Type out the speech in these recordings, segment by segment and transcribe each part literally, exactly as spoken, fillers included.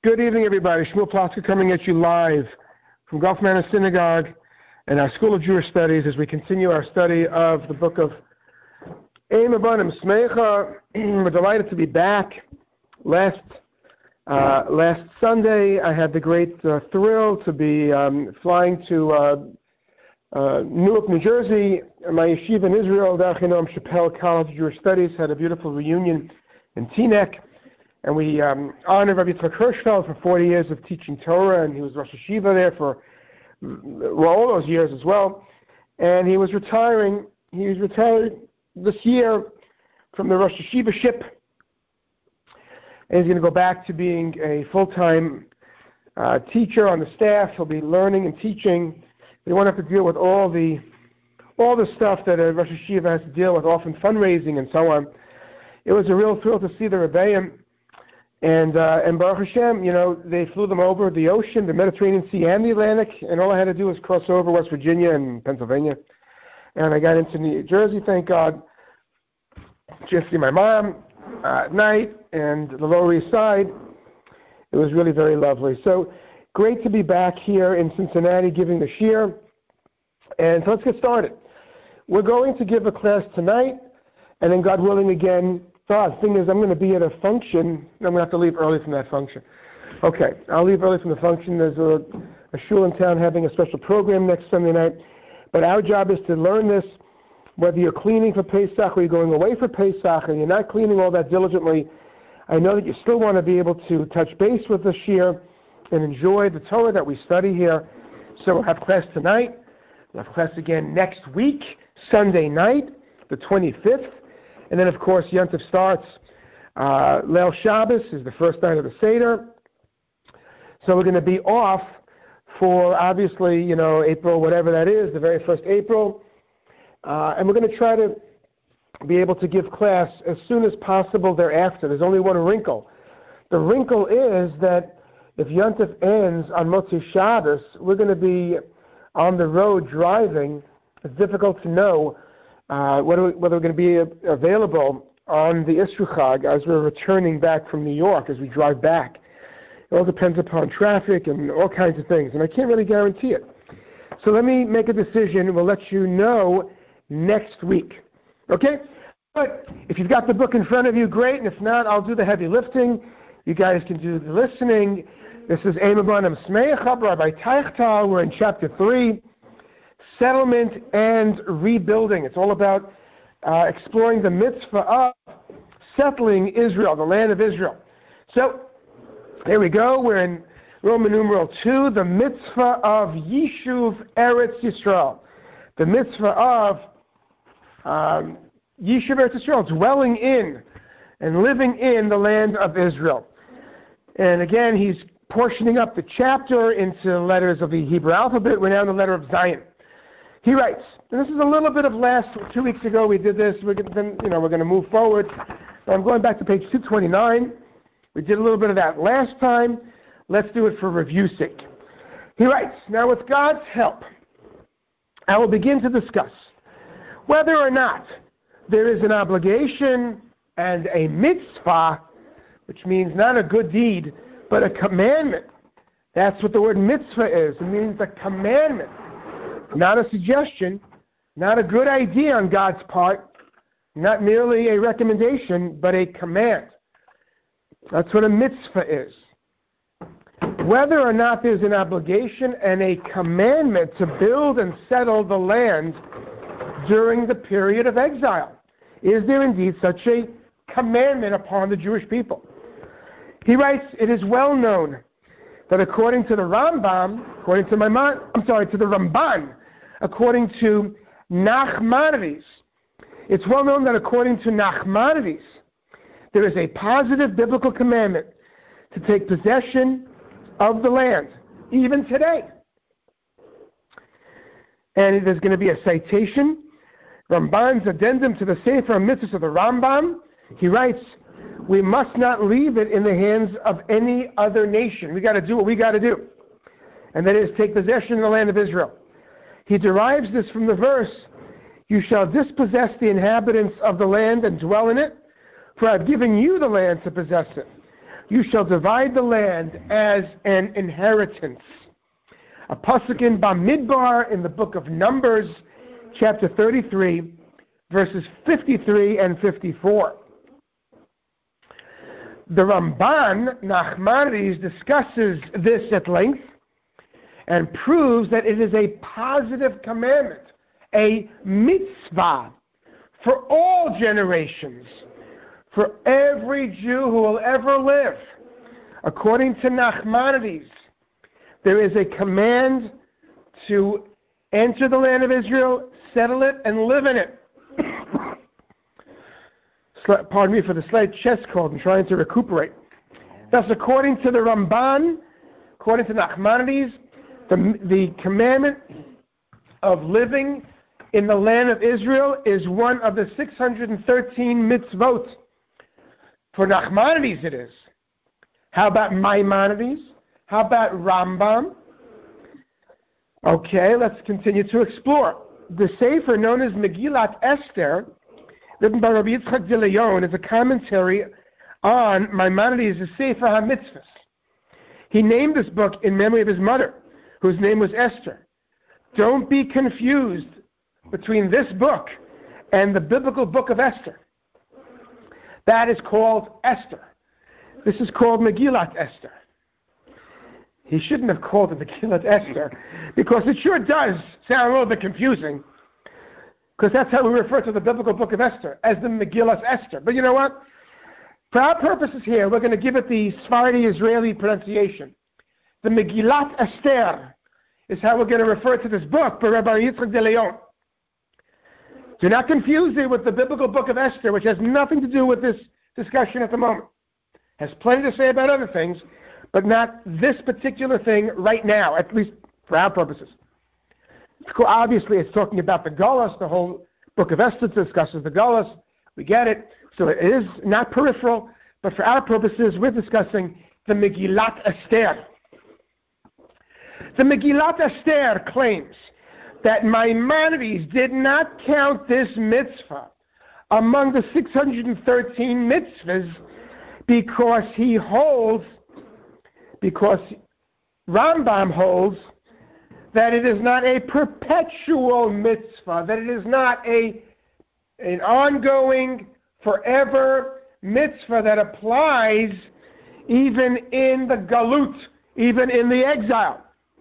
Good evening, everybody. Shmuel Plotzker coming at you live from Gulf Manor Synagogue and our School of Jewish Studies as we continue our study of the book of Ein Abanim Smecha. We're delighted to be back. Last uh, last Sunday, I had the great uh, thrill to be um, flying to uh, uh, Newark, New Jersey. My yeshiva in Israel, the Achinoam Chappell College of Jewish Studies, had a beautiful reunion in Teaneck. And we um, honored Rabbi Yitzchak Hirschfeld for forty years of teaching Torah, and he was Rosh Hashiva there for well, all those years as well. And he was retiring. He was retired this year from the Rosh Hashiva ship, and he's going to go back to being a full-time uh, teacher on the staff. He'll be learning and teaching. He won't have to deal with all the all the stuff that a Rosh Hashiva has to deal with, often fundraising and so on. It was a real thrill to see the Rebbeim. And uh, and Baruch Hashem, you know, they flew them over the ocean, the Mediterranean Sea, and the Atlantic, and all I had to do was cross over West Virginia and Pennsylvania. And I got into New Jersey, thank God, just see my mom uh, at night, and the Lower East Side. It was really very lovely. So great to be back here in Cincinnati giving the shiur. And so let's get started. We're going to give a class tonight, and then God willing again. So the thing is, I'm going to be at a function. I'm going to have to leave early from that function. Okay, I'll leave early from the function. There's a, a shul in town having a special program next Sunday night. But our job is to learn this, whether you're cleaning for Pesach or you're going away for Pesach and you're not cleaning all that diligently. I know that you still want to be able to touch base with the shiur and enjoy the Torah that we study here. So we'll have class tonight. We'll have class again next week, Sunday night, the twenty-fifth. And then, of course, Yontif starts. Uh, Leil Shabbos is the first night of the Seder. So we're going to be off for, obviously, you know, April, whatever that is, the very first April. Uh, and we're going to try to be able to give class as soon as possible thereafter. There's only one wrinkle. The wrinkle is that if Yontif ends on Motzei Shabbos, we're going to be on the road driving. It's difficult to know Uh, whether, whether we're going to be uh, available on the Isru Chag as we're returning back from New York, as we drive back. It all depends upon traffic and all kinds of things, and I can't really guarantee it. So let me make a decision. We'll let you know next week. Okay? But if you've got the book in front of you, great, and if not, I'll do the heavy lifting. You guys can do the listening. This is Ein Abanim Smecha, Rabbi Teichtal. We're in chapter three. Settlement and rebuilding. It's all about uh, exploring the mitzvah of settling Israel, the land of Israel. So, here we go. We're in Roman numeral two, the mitzvah of Yishuv Eretz Yisrael. The mitzvah of um, Yishuv Eretz Yisrael, dwelling in and living in the land of Israel. And again, he's portioning up the chapter into letters of the Hebrew alphabet. We're now in the letter of Zion. He writes, and this is a little bit of last, two weeks ago we did this, we're going, you know, we're going to move forward. I'm going back to page two twenty-nine. We did a little bit of that last time. Let's do it for review's sake. He writes, now with God's help, I will begin to discuss whether or not there is an obligation and a mitzvah, which means not a good deed, but a commandment. That's what the word mitzvah is. It means a commandment. Not a suggestion, not a good idea on God's part, not merely a recommendation, but a command. That's what a mitzvah is. Whether or not there's an obligation and a commandment to build and settle the land during the period of exile. Is there indeed such a commandment upon the Jewish people? He writes, it is well known that according to the Rambam, according to my, I'm sorry, to the Ramban, according to Nachmanides, it's well known that according to Nachmanides, there is a positive biblical commandment to take possession of the land, even today. And there's going to be a citation, Ramban's addendum to the Sefer Mitzvahs of the Rambam. He writes, we must not leave it in the hands of any other nation. We got to do what we got to do. And that is take possession of the land of Israel. He derives this from the verse, you shall dispossess the inhabitants of the land and dwell in it, for I have given you the land to possess it. You shall divide the land as an inheritance. A pasuk in Bamidbar in the book of Numbers, chapter thirty-three, verses fifty-three and fifty-four. The Ramban, Nachmanides, discusses this at length and proves that it is a positive commandment, a mitzvah for all generations, for every Jew who will ever live. According to Nachmanides, there is a command to enter the land of Israel, settle it, and live in it. Pardon me for the slight chest cold. I'm trying to recuperate. Thus, according to the Ramban, according to Nachmanides, the, the commandment of living in the land of Israel is one of the six hundred thirteen mitzvot. For Nachmanides it is. How about Maimonides? How about Rambam? Okay, let's continue to explore. The Sefer known as Megillat Esther, written by Rabbi Yitzchak de Leon, is a commentary on Maimonides' Sefer HaMitzvahs. He named this book in memory of his mother, whose name was Esther. Don't be confused between this book and the biblical book of Esther. That is called Esther. This is called Megillat Esther. He shouldn't have called it Megillat Esther, because it sure does sound a little bit confusing, because that's how we refer to the biblical book of Esther, as the Megillat Esther. But you know what? For our purposes here, we're going to give it the Sephardi Israeli pronunciation. The Megillat Esther is how we're going to refer to this book by Rabbi Yitzchak de Leon. Do not confuse it with the biblical book of Esther, which has nothing to do with this discussion at the moment. Has plenty to say about other things, but not this particular thing right now, at least for our purposes. Obviously, it's talking about the Gullus. The whole book of Esther discusses the Gullus. We get it. So it is not peripheral, but for our purposes, we're discussing the Megillat Esther. The Megillat Esther claims that Maimonides did not count this mitzvah among the six hundred thirteen mitzvahs because he holds, because Rambam holds, that it is not a perpetual mitzvah, that it is not a an ongoing, forever mitzvah that applies even in the galut, even in the exile.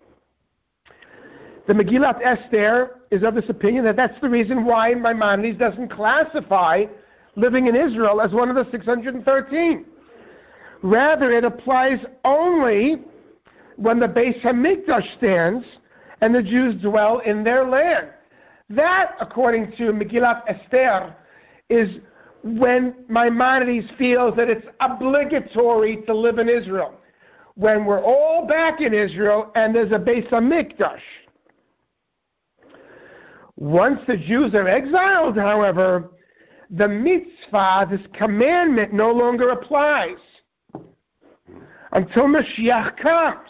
The Megillat Esther is of this opinion that that's the reason why Maimonides doesn't classify living in Israel as one of the six hundred thirteen. Rather, it applies only when the Beis HaMikdash stands and the Jews dwell in their land. That, according to Megillat Esther, is when Maimonides feels that it's obligatory to live in Israel. When we're all back in Israel and there's a Beis HaMikdash. Once the Jews are exiled, however, the mitzvah, this commandment, no longer applies until Mashiach comes.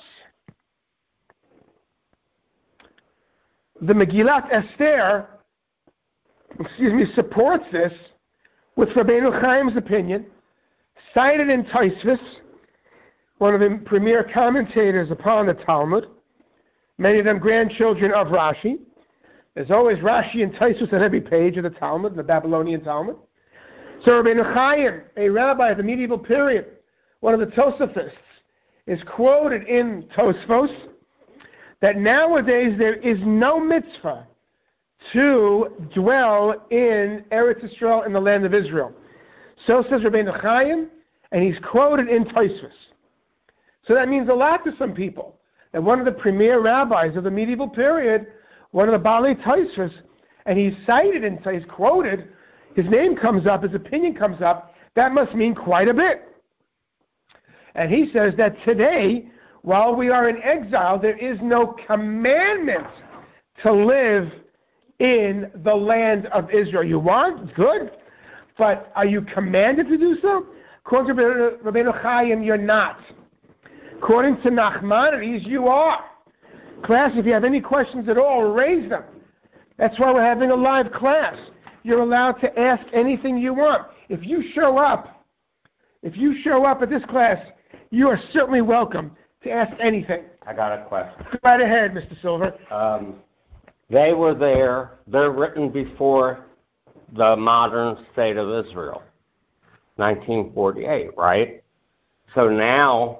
The Megillat Esther, excuse me, supports this with Rabbeinu Chaim's opinion, cited in Tosfos, one of the premier commentators upon the Talmud, many of them grandchildren of Rashi. There's always Rashi and Tosfos on every page of the Talmud, the Babylonian Talmud. So Rabbeinu Chaim, a rabbi of the medieval period, one of the Tosafos, is quoted in Tosfos that nowadays there is no mitzvah to dwell in Eretz Yisrael, in the land of Israel. So says Rabbeinu Chaim, and he's quoted in Tosfos. So that means a lot to some people. And one of the premier rabbis of the medieval period, one of the Baalei Tosfos, and he's cited and he's quoted, his name comes up, his opinion comes up, that must mean quite a bit. And he says that today, while we are in exile, there is no commandment to live in the land of Israel. You want? Good. But are you commanded to do so? According to Rabbeinu Chaim, you're not. According to Nachmanides, you are. Class, if you have any questions at all, raise them. That's why we're having a live class. You're allowed to ask anything you want. If you show up, if you show up at this class you are certainly welcome to ask anything. I got a question. Go right ahead, Mister Silver. Um, they were there. They're written before the modern state of Israel, nineteen forty-eight, right? So now,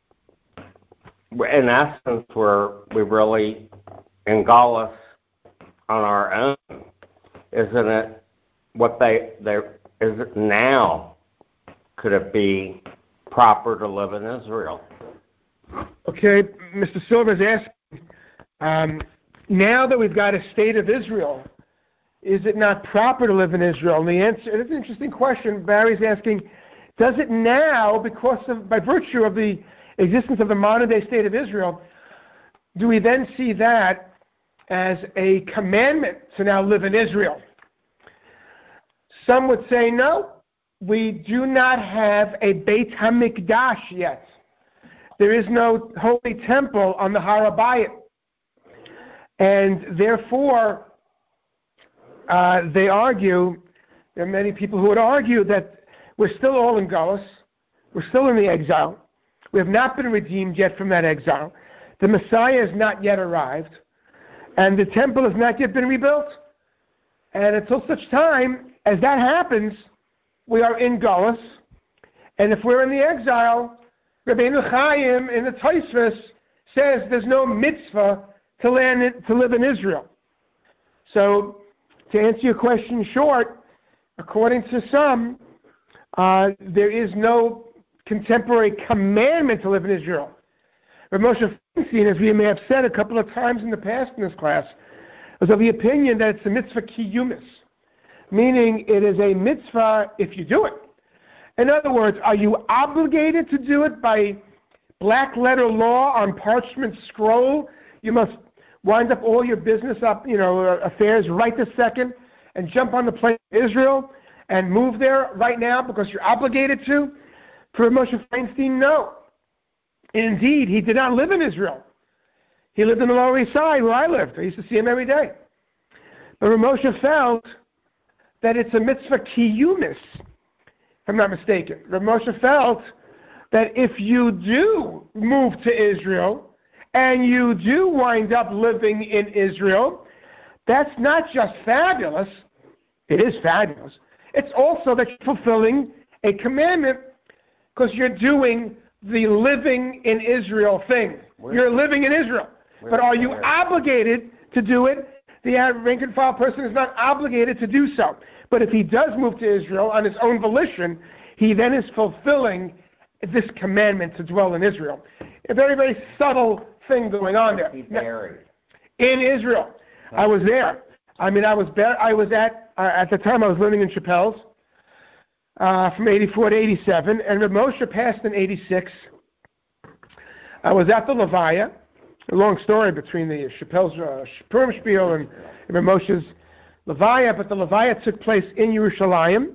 in essence, we're we really in Gaulis on our own, isn't it? What they they is it now? Could it be proper to live in Israel? Okay, Mister Silver is asking, um, now that we've got a state of Israel, is it not proper to live in Israel? And the answer, it's an interesting question. Barry's asking, does it now, because of, by virtue of the existence of the modern day state of Israel, do we then see that as a commandment to now live in Israel? Some would say no, we do not have a Beit HaMikdash yet. There is no holy temple on the Har HaBayit. And therefore, uh, they argue, there are many people who would argue that we're still all in Galus, we're still in the exile, we have not been redeemed yet from that exile, the Messiah has not yet arrived, and the temple has not yet been rebuilt. And until such time as that happens, we are in Galus, and if we're in the exile, Rabbeinu Chaim in the Tosfos says there's no mitzvah to, land in, to live in Israel. So, to answer your question short, according to some, uh, there is no contemporary commandment to live in Israel. But Moshe Feinstein, as we may have said a couple of times in the past in this class, was of the opinion that it's a mitzvah kiyumis, meaning it is a mitzvah if you do it. In other words, are you obligated to do it by black letter law on parchment scroll? You must wind up all your business up, you know, affairs right this second and jump on the plane to Israel and move there right now because you're obligated to? For Moshe Feinstein, no. Indeed, he did not live in Israel. He lived in the Lower East Side where I lived. I used to see him every day. But Moshe felt that it's a mitzvah kiyumis, if I'm not mistaken. Rav Moshe felt that if you do move to Israel and you do wind up living in Israel, that's not just fabulous. It is fabulous. It's also that you're fulfilling a commandment because you're doing the living in Israel thing. Where, you're living in Israel. But are you where? obligated to do it? The rank and file person is not obligated to do so. But if he does move to Israel on his own volition, he then is fulfilling this commandment to dwell in Israel. A very, very subtle thing going on there. Buried. In Israel. I was there. I mean, I was bar- I was at, uh, at the time I was living in Chappelle's uh, from eighty-four to eighty-seven, and Rav Moshe passed in eighty-six. I was at the Levaya, a long story between the Chappelle's uh, Purim Spiel and Rav Moshe's Levaya, but the Levaya took place in Yerushalayim,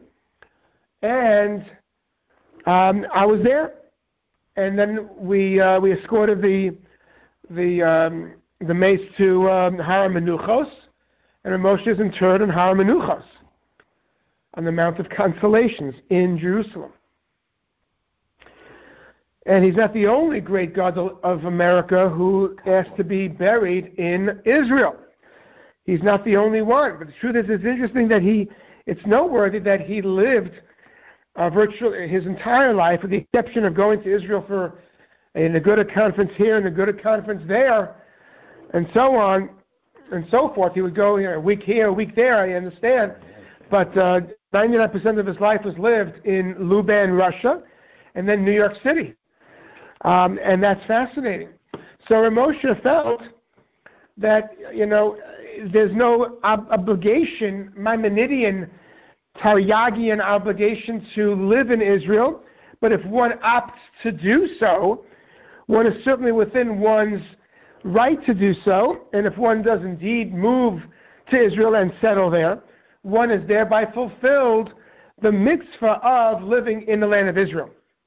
and um, I was there, and then we uh, we escorted the the um, the mace to um, Har HaMenuchos, and Rav Moshe is interred in Har HaMenuchos on the Mount of Consolations in Jerusalem. And he's not the only great God of America who asked to be buried in Israel. He's not the only one. But the truth is, it's interesting that he, it's noteworthy that he lived uh, virtually his entire life, with the exception of going to Israel for a Neguda conference here and a Neguda conference there, and so on and so forth. He would go, you know, a week here, a week there, I understand. But uh, ninety-nine percent of his life was lived in Luban, Russia, and then New York City. Um, and that's fascinating. So Rav Moshe felt that, you know, there's no ob- obligation, Maimonidean, Taryagian obligation to live in Israel, but if one opts to do so, one is certainly within one's right to do so, and if one does indeed move to Israel and settle there, one has thereby fulfilled the mitzvah of living in the land of Israel.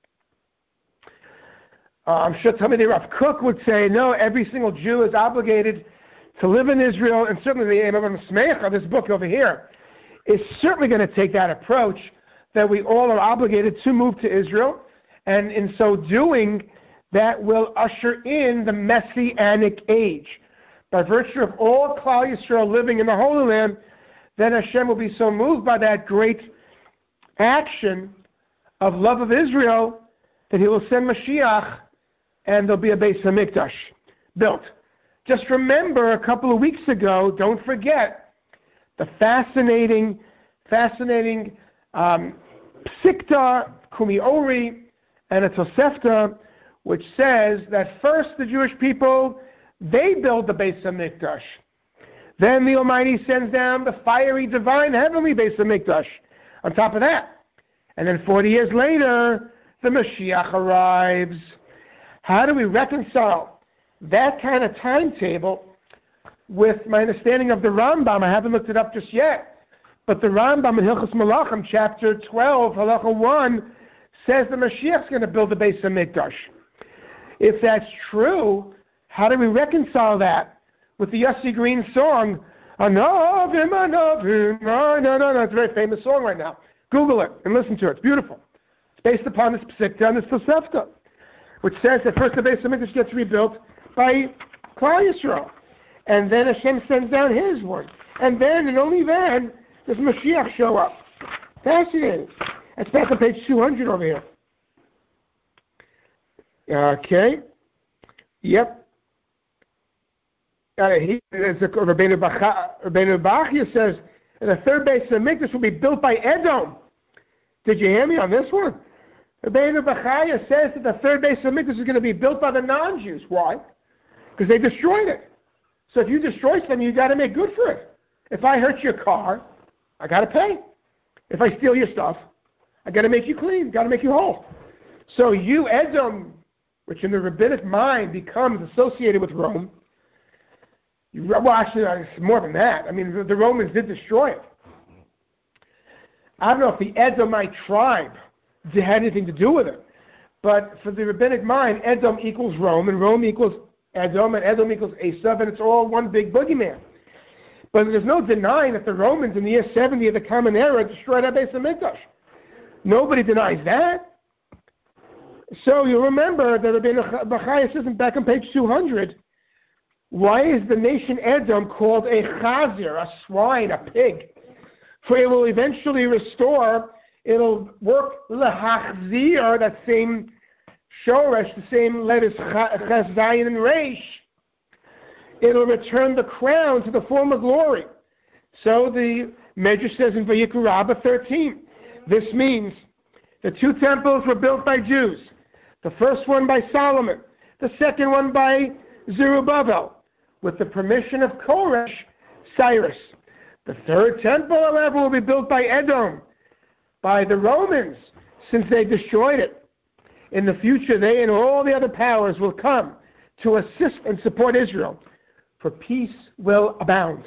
Uh, I'm sure Talmidei Rav Kook would say, no, every single Jew is obligated to live in Israel, and certainly the Eim Abanim Smecha, this book over here, is certainly going to take that approach, that we all are obligated to move to Israel, And in so doing, that will usher in the Messianic age. By virtue of all Klal Yisrael living in the Holy Land, then Hashem will be so moved by that great action of love of Israel that He will send Mashiach and there'll be a Beis HaMikdash built. Just remember a couple of weeks ago, don't forget, the fascinating, fascinating um, Psikta, Kumi Ori, and a Tosefta, which says that first the Jewish people, they build the Beis HaMikdash. Then the Almighty sends down the fiery, divine, heavenly Beis HaMikdash on top of that. And then forty years later, the Mashiach arrives. How do we reconcile that kind of timetable with my understanding of the Rambam? I haven't looked it up just yet. But the Rambam in Hilchos Malachim, chapter twelve, halacha one, says the Mashiach's going to build the Beis HaMikdash. If that's true, how do we reconcile that with the Yossi Green song, Anavim, Anavim? No, no, no, no. It's a very famous song right now. Google it and listen to it. It's beautiful. It's based upon this Psikta and this Tosefta, which says that first the Beis HaMikdash gets rebuilt by Klal Yisrael. And then Hashem sends down His word. And then, and only then, does Mashiach show up. Fascinating. That's back on page two hundred over here. Okay. Yep. Uh, he, Rabbeinu Bachya says, and the third Beis HaMikdash will be built by Edom. Did you hear me on this one? Rabbeinu Bachya says that the third Beis HaMikdash is going to be built by the non-Jews. Why? Because they destroyed it. So if you destroy something, you got to make good for it. If I hurt your car, I got to pay. If I steal your stuff, I got to make you clean. Got to make you whole. So you, Edom, which in the rabbinic mind becomes associated with Rome. You, well, actually, it's more than that. I mean, the, the Romans did destroy it. I don't know if the Edomite tribe had anything to do with it, but for the rabbinic mind, Edom equals Rome, and Rome equals Edom, and Edom equals Esav, and it's all one big boogeyman. But there's no denying that the Romans in the year seventy of the Common Era destroyed our Beis HaMikdash. Nobody denies that. So you remember that Rabbeinu Bachya says back on page two hundred, why is the nation Edom called a chazir, a swine, a pig? For it will eventually restore, it'll work lehachzir, that same shoresh, the same letters ches, zayin, and reish. It'll return the crown to the former glory. So the Medrash says in Vayikra Rabbah thirteen, this means the two temples were built by Jews. The first one by Solomon, the second one by Zerubbabel, with the permission of Koresh, Cyrus. The third temple, however, will be built by Edom, by the Romans, since they destroyed it. In the future, they and all the other powers will come to assist and support Israel, for peace will abound.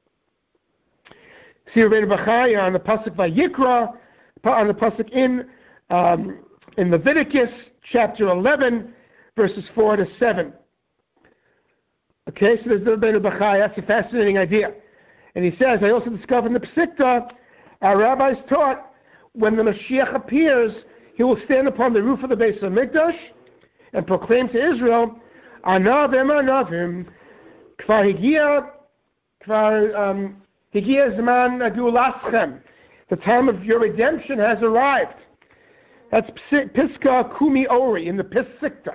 See Rabbeinu Bachya on the pasuk Vayikra, on the pasuk in um, in Leviticus chapter eleven, verses four to seven. Okay, so there's Rabbeinu Bachya. That's a fascinating idea. And he says, I also discovered in the Psikta, our rabbis taught, when the Mashiach appears, he will stand upon the roof of the Beis HaMikdash and proclaim to Israel, Anavim, Anavim, Kvar Higia, Kvar Higia Zman Geulaschem. The time of your redemption has arrived. That's Piska Kumi Ori in the Psikta.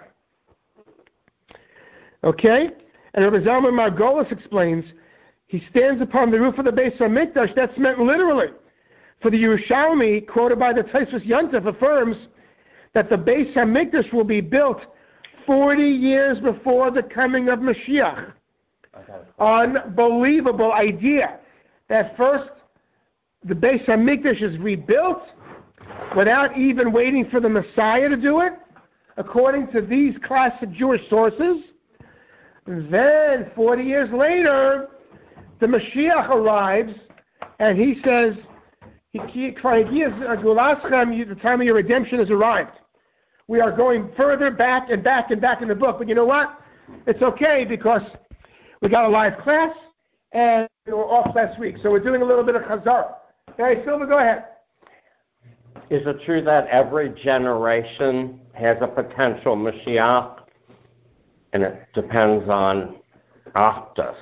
Okay? And Rabbi Zalman Margolis explains, he stands upon the roof of the Beis HaMikdash. That's meant literally. For the Yerushalmi, quoted by the Tosfos Yontif, affirms that the Beis HaMikdash will be built forty years before the coming of Mashiach. Unbelievable idea. That first, the Beis HaMikdash is rebuilt without even waiting for the Messiah to do it, according to these classic Jewish sources. And then, forty years later, the Mashiach arrives, and he says, the time of your redemption has arrived. We are going further back and back and back in the book. But you know what? It's okay, because we got a live class, and we were off last week. So we're doing a little bit of Chazar. Okay, Silva, go ahead. Is it true that every generation has a potential Mashiach, and it depends on Achdus.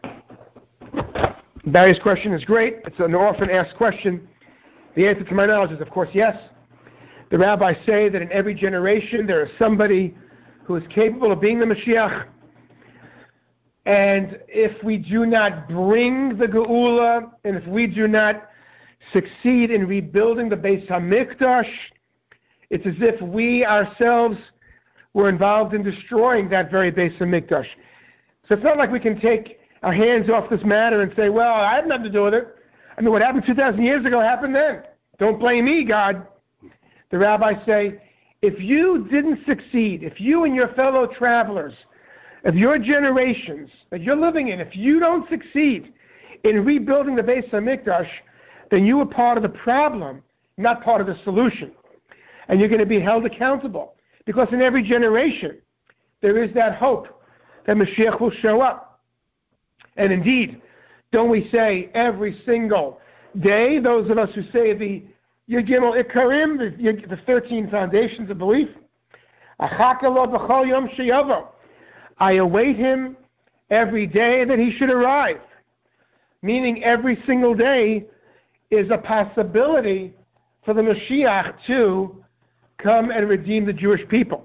Barry's question is great. It's an often asked question. The answer to my knowledge is, of course, yes. The rabbis say that in every generation there is somebody who is capable of being the Mashiach. And if we do not bring the Geula, and if we do not succeed in rebuilding the Beis HaMikdash, it's as if we ourselves were involved in destroying that very Beis HaMikdash. So it's not like we can take our hands off this matter and say, well, I had nothing to do with it. I mean, what happened two thousand years ago happened then. Don't blame me, God. The rabbis say, if you didn't succeed, if you and your fellow travelers of your generations that you're living in, if you don't succeed in rebuilding the Beis HaMikdash, then you were part of the problem, not part of the solution. And you're going to be held accountable. Because in every generation, there is that hope that Mashiach will show up. And indeed, don't we say every single day, those of us who say the Yud Gimel Ikarim, the, the thirteen foundations of belief, Achaka lo b'chol yom sheyavo, I await him every day that he should arrive. Meaning every single day is a possibility for the Mashiach to come and redeem the Jewish people.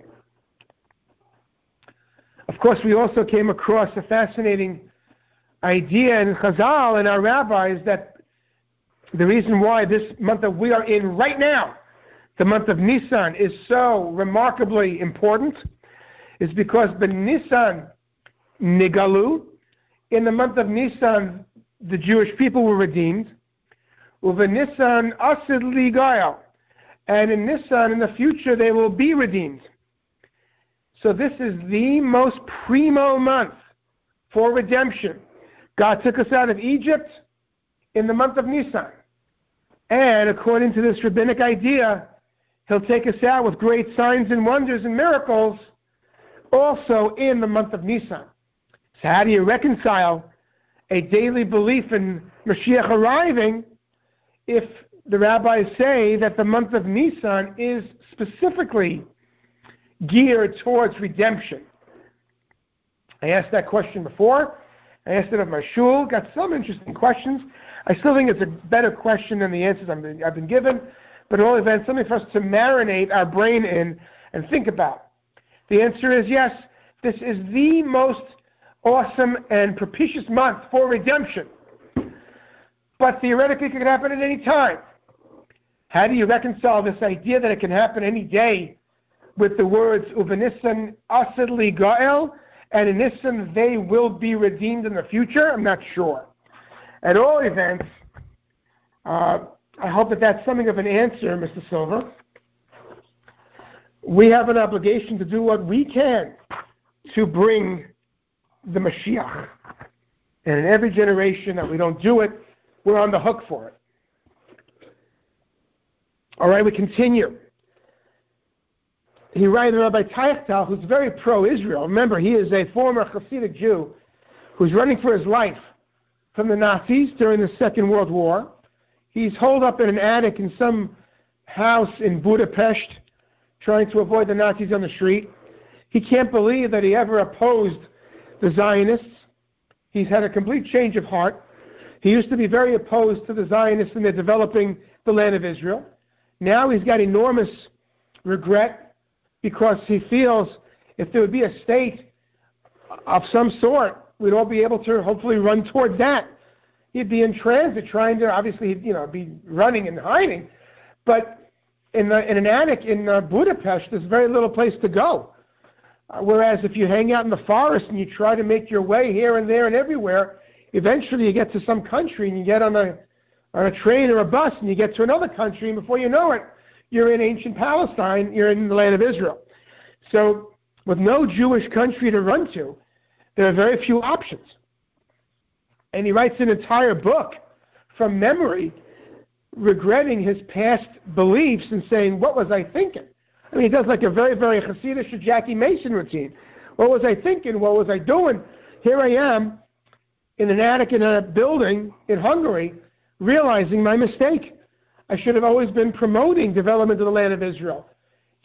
Of course, we also came across a fascinating idea in Chazal and our rabbis that the reason why this month that we are in right now, the month of Nisan, is so remarkably important is because Ben Nisan Nigalu, in the month of Nisan, the Jewish people were redeemed. Uve Nisan Asid Ligael, and in Nisan, in the future, they will be redeemed. So this is the most primo month for redemption. God took us out of Egypt in the month of Nisan. And according to this rabbinic idea, he'll take us out with great signs and wonders and miracles also in the month of Nisan. So how do you reconcile a daily belief in Mashiach arriving if the rabbis say that the month of Nisan is specifically geared towards redemption? I asked that question before. I asked it of my shul, got some interesting questions. I still think it's a better question than the answers I've been, I've been given, but at all events, something for us to marinate our brain in and think about. The answer is yes, this is the most awesome and propitious month for redemption. But theoretically, it could happen at any time. How do you reconcile this idea that it can happen any day with the words, Uvenissan Asad Li Gael, and in Nisan they will be redeemed in the future? I'm not sure. At all events, uh, I hope that that's something of an answer, Mister Silver. We have an obligation to do what we can to bring the Mashiach. And in every generation that we don't do it, we're on the hook for it. All right, we continue. He writes, Rabbi Teichtal, who's very pro-Israel. Remember, he is a former Hasidic Jew who's running for his life from the Nazis during the Second World War. He's holed up in an attic in some house in Budapest, trying to avoid the Nazis on the street. He can't believe that he ever opposed the Zionists. He's had a complete change of heart. He used to be very opposed to the Zionists and their developing the land of Israel. Now he's got enormous regret because he feels if there would be a state of some sort, we'd all be able to hopefully run towards that. He'd be in transit trying to, obviously, you know, be running and hiding. But in, the, in an attic in uh, Budapest, there's very little place to go. Uh, whereas if you hang out in the forest and you try to make your way here and there and everywhere, eventually you get to some country and you get on a, on a train or a bus and you get to another country, and before you know it, you're in ancient Palestine, you're in the land of Israel. So with no Jewish country to run to, there are very few options. And he writes an entire book from memory, regretting his past beliefs and saying, what was I thinking? I mean, he does like a very, very Hasidic Jackie Mason routine. What was I thinking? What was I doing? Here I am in an attic in a building in Hungary, realizing my mistake. I should have always been promoting development of the land of Israel.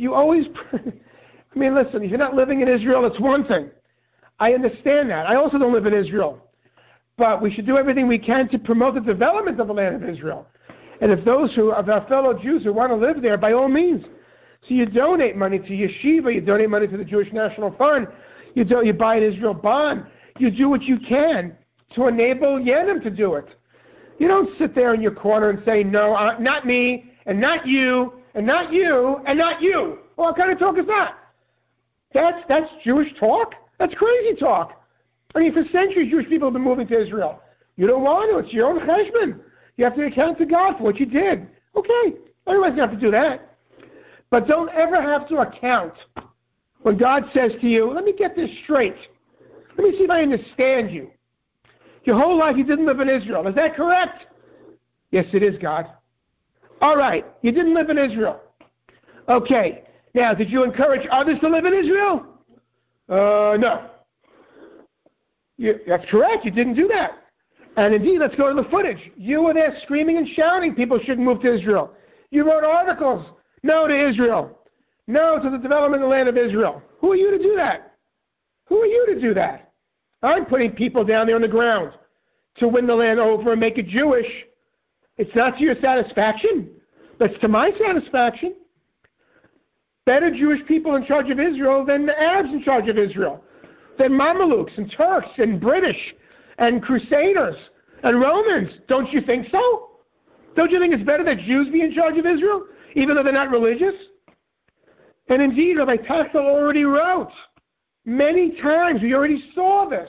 You always, I mean, listen, if you're not living in Israel, it's one thing. I understand that. I also don't live in Israel. But we should do everything we can to promote the development of the land of Israel. And if those who, of our fellow Jews who want to live there, by all means. So you donate money to Yeshiva, you donate money to the Jewish National Fund, you, do, you buy an Israel bond, you do what you can to enable Yenim to do it. You don't sit there in your corner and say, no, uh, not me, and not you, and not you, and not you. Well, what kind of talk is that? That's, that's Jewish talk? That's crazy talk. I mean, for centuries, Jewish people have been moving to Israel. You don't want to. It's your own cheshbon. You have to account to God for what you did. Okay. Everybody's going to have to do that. But don't ever have to account when God says to you, let me get this straight. Let me see if I understand you. Your whole life you didn't live in Israel. Is that correct? Yes, it is, God. All right. You didn't live in Israel. Okay. Now, did you encourage others to live in Israel? Uh, no. You, that's correct. You didn't do that. And indeed, let's go to the footage. You were there screaming and shouting people shouldn't move to Israel. You wrote articles. No to Israel. No to the development of the land of Israel. Who are you to do that? Who are you to do that? I'm putting people down there on the ground to win the land over and make it Jewish. It's not to your satisfaction. That's to my satisfaction. Better Jewish people in charge of Israel than the Arabs in charge of Israel, than Mamelukes and Turks and British and Crusaders and Romans. Don't you think so? Don't you think it's better that Jews be in charge of Israel, even though they're not religious? And indeed, Rabbi Tachtel already wrote many times, we already saw this,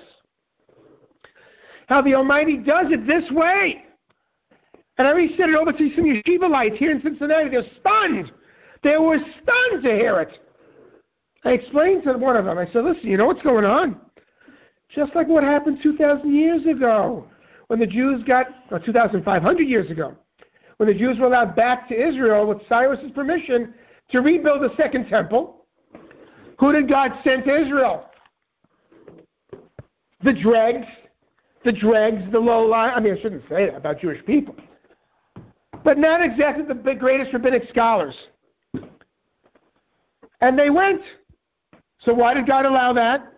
how the Almighty does it this way. And I already said it over to some Yeshivalites here in Cincinnati. They're stunned. They were stunned to hear it. I explained to one of them, I said, listen, you know what's going on? Just like what happened two thousand years ago when the Jews got, or two thousand five hundred years ago, when the Jews were allowed back to Israel with Cyrus's permission to rebuild a second temple. Who did God send to Israel? The dregs, the dregs, the low line. I mean, I shouldn't say that about Jewish people. But not exactly the greatest rabbinic scholars. And they went. So why did God allow that?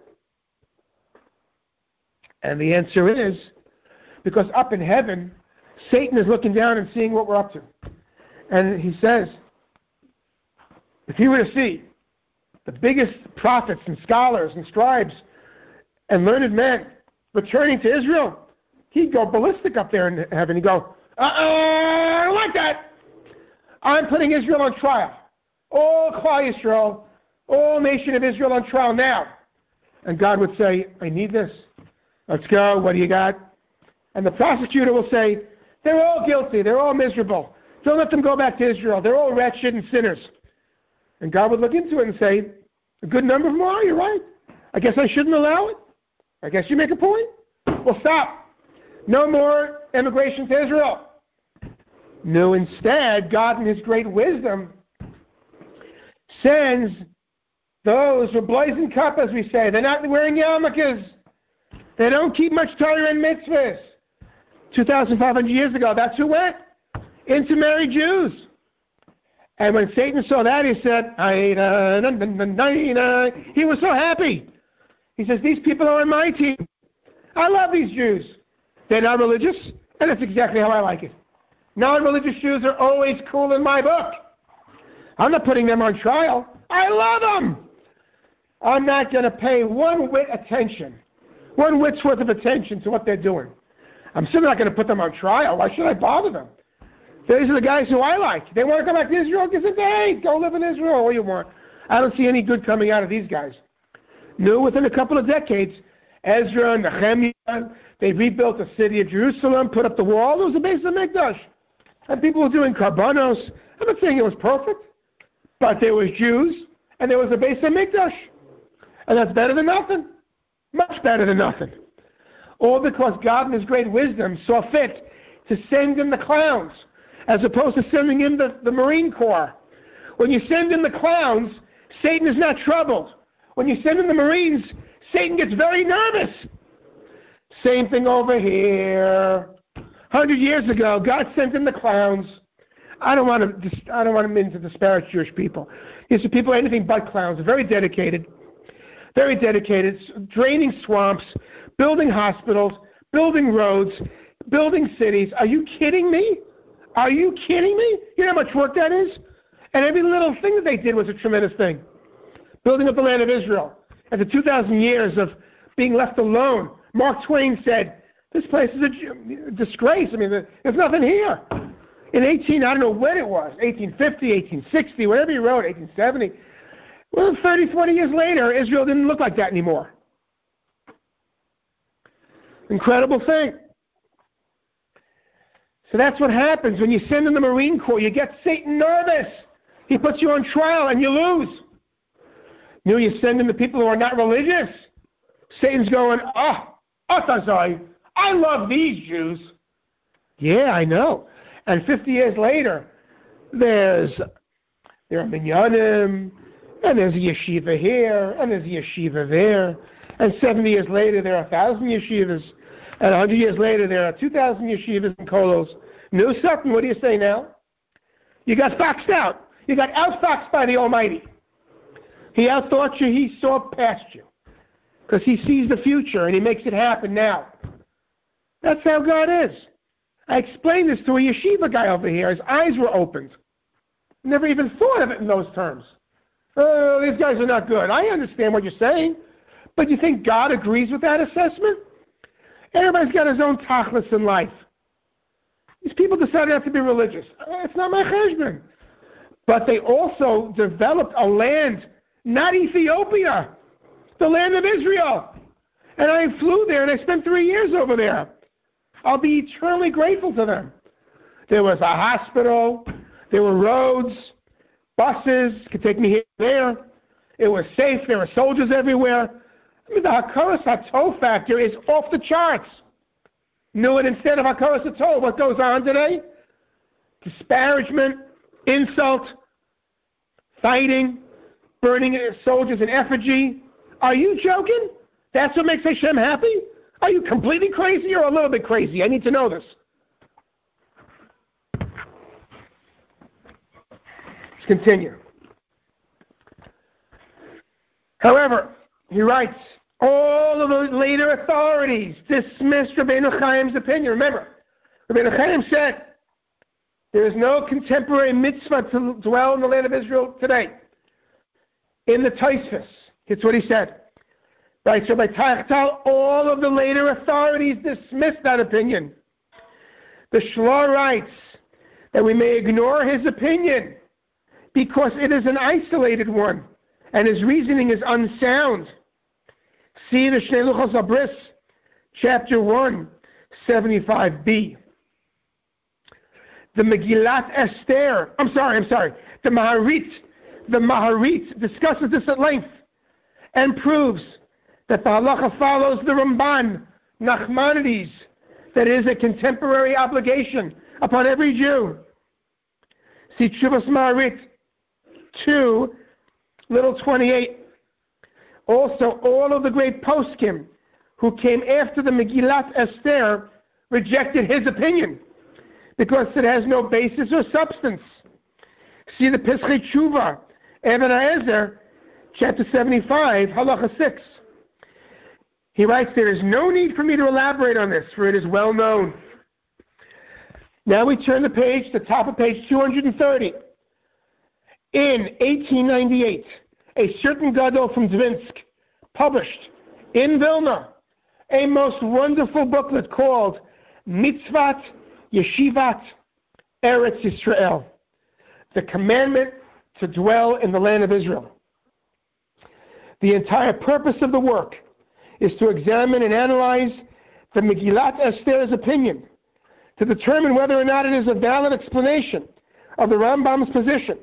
And the answer is, because up in heaven, Satan is looking down and seeing what we're up to. And he says, if he were to see the biggest prophets and scholars and scribes and learned men returning to Israel, he'd go ballistic up there in heaven. He'd go, uh-uh, I don't like that. I'm putting Israel on trial. All Klal Yisrael, all nation of Israel on trial now. And God would say, I need this. Let's go. What do you got? And the prosecutor will say, they're all guilty. They're all miserable. Don't let them go back to Israel. They're all wretched and sinners. And God would look into it and say, a good number of them are, you're right. I guess I shouldn't allow it. I guess you make a point. Well, stop. No more immigration to Israel. No, instead, God in his great wisdom sends those who blazing cup, as we say. They're not wearing yarmulkes. They don't keep much Torah and mitzvahs. two thousand five hundred years ago, that's who went. Intermarried Jews. And when Satan saw that, he said, he was so happy. He says, these people are on my team. I love these Jews. They're not religious, and that's exactly how I like it. Non-religious Jews are always cool in my book. I'm not putting them on trial. I love them. I'm not going to pay one whit attention, one whit's worth of attention to what they're doing. I'm still not going to put them on trial. Why should I bother them? These are the guys who I like. They want to come back to Israel. Give them, hey, go live in Israel all you want. I don't see any good coming out of these guys. No, within a couple of decades, Ezra, Nehemiah, they rebuilt the city of Jerusalem, put up the wall. It was the base of the Mikdash. And people were doing karbanos. I'm not saying it was perfect, but there was Jews, and there was a base of Mikdash. And that's better than nothing. Much better than nothing. All because God in his great wisdom saw fit to send in the clowns, as opposed to sending in the, the Marine Corps. When you send in the clowns, Satan is not troubled. When you send in the Marines, Satan gets very nervous. Same thing over here. Hundred years ago, God sent in the clowns. I don't want to. I don't want to mean to disparage Jewish people. These are people anything but clowns. They're very dedicated, very dedicated, draining swamps, building hospitals, building roads, building cities. Are you kidding me? Are you kidding me? You know how much work that is? And every little thing that they did was a tremendous thing. Building up the land of Israel. After two thousand years of being left alone, Mark Twain said, this place is a disgrace. I mean, there's nothing here. In eighteen, I don't know when it was, eighteen fifty, eighteen sixty, whatever he wrote, eighteen seventy. Well, thirty, forty years later, Israel didn't look like that anymore. Incredible thing. So that's what happens when you send in the Marine Corps. You get Satan nervous. He puts you on trial and you lose. You know, you send in the people who are not religious. Satan's going, oh, Atazai, I love these Jews. Yeah, I know. And fifty years later, there's there are minyanim, and there's a yeshiva here, and there's a yeshiva there. And seventy years later, there are a thousand yeshivas. And a hundred years later, there are two thousand yeshivas and kolos. No something. What do you say now? You got foxed out. You got outfoxed by the Almighty. He outthought you. He saw past you. Because he sees the future, and he makes it happen now. That's how God is. I explained this to a yeshiva guy over here. His eyes were opened. Never even thought of it in those terms. Oh, these guys are not good. I understand what you're saying. But you think God agrees with that assessment? Everybody's got his own tachlis in life. These people decided not to be religious. It's not my cheshbon. But they also developed a land, not Ethiopia, the land of Israel. And I flew there and I spent three years over there. I'll be eternally grateful to them. There was a hospital. There were roads, buses, could take me here and there. It was safe. There were soldiers everywhere. I mean, the Hakaras HaTov factor is off the charts. Knew it instead of Hakaras HaTov. What goes on today? Disparagement, insult, fighting, burning soldiers in effigy. Are you joking? That's what makes Hashem happy? Are you completely crazy or a little bit crazy? I need to know this. Let's continue. However, he writes, all of the later authorities dismissed Rabbeinu Chaim's opinion. Remember, Rabbeinu Chaim said, there is no contemporary mitzvah to dwell in the land of Israel today. In the Tosfos, it's what he said. Right, so by Tachtal, all of the later authorities dismissed that opinion. The Shloh writes that we may ignore his opinion because it is an isolated one and his reasoning is unsound. See the Shnei Luchos HaBris, chapter one, seventy-five b. The Megillat Esther, I'm sorry, I'm sorry, the Maharit, the Maharit discusses this at length and proves that the halacha follows the Ramban, Nachmanides, that is a contemporary obligation upon every Jew. See Tshuvas Maharit two, little twenty-eight. Also, all of the great poskim who came after the Megillat Esther rejected his opinion because it has no basis or substance. See the Pesachei Tshuva, Even HaEzer, chapter seventy-five, halacha six. He writes, there is no need for me to elaborate on this, for it is well known. Now we turn the page to the top of page two hundred thirty. In eighteen ninety-eight, a certain gadol from Dvinsk published in Vilna a most wonderful booklet called Mitzvat Yeshivat Eretz Yisrael, the commandment to dwell in the land of Israel. The entire purpose of the work is to examine and analyze the Megillat Esther's opinion to determine whether or not it is a valid explanation of the Rambam's position.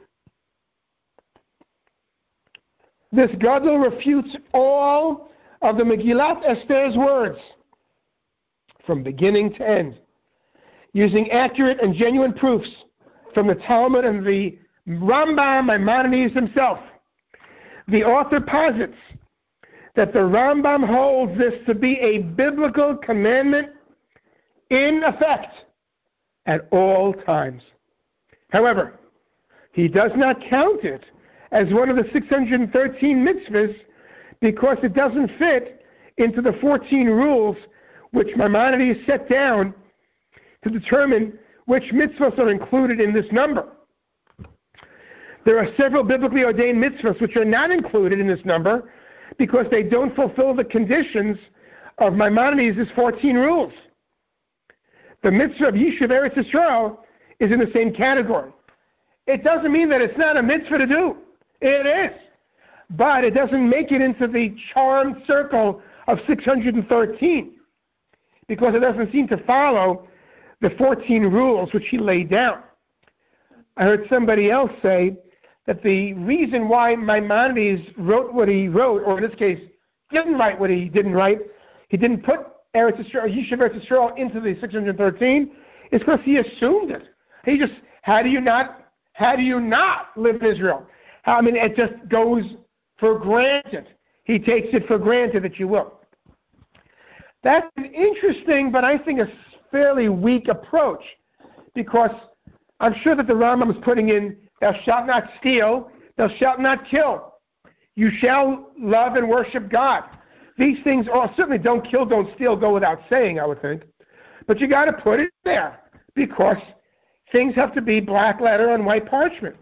This gadol refutes all of the Megillat Esther's words from beginning to end, using accurate and genuine proofs from the Talmud and the Rambam Maimonides himself. The author posits that the Rambam holds this to be a biblical commandment in effect at all times. However, he does not count it as one of the six hundred thirteen mitzvahs because it doesn't fit into the fourteen rules which Maimonides set down to determine which mitzvahs are included in this number. There are several biblically ordained mitzvahs which are not included in this number because they don't fulfill the conditions of Maimonides' fourteen rules. The mitzvah of Yishuv Eretz Yisrael is in the same category. It doesn't mean that it's not a mitzvah to do. It is. But it doesn't make it into the charmed circle of six hundred thirteen because it doesn't seem to follow the fourteen rules which he laid down. I heard somebody else say that the reason why Maimonides wrote what he wrote, or in this case, didn't write what he didn't write, he didn't put Eretz Yisrael, Yishuv Eretz Yisrael into the six hundred thirteen, is because he assumed it. He just, how do you not, how do you not live in Israel? I mean, it just goes for granted. He takes it for granted that you will. That's an interesting, but I think a fairly weak approach, because I'm sure that the Rambam is putting in, thou shalt not steal, thou shalt not kill. You shall love and worship God. These things are certainly don't kill, don't steal, go without saying, I would think. But you got to put it there because things have to be black letter on white parchment.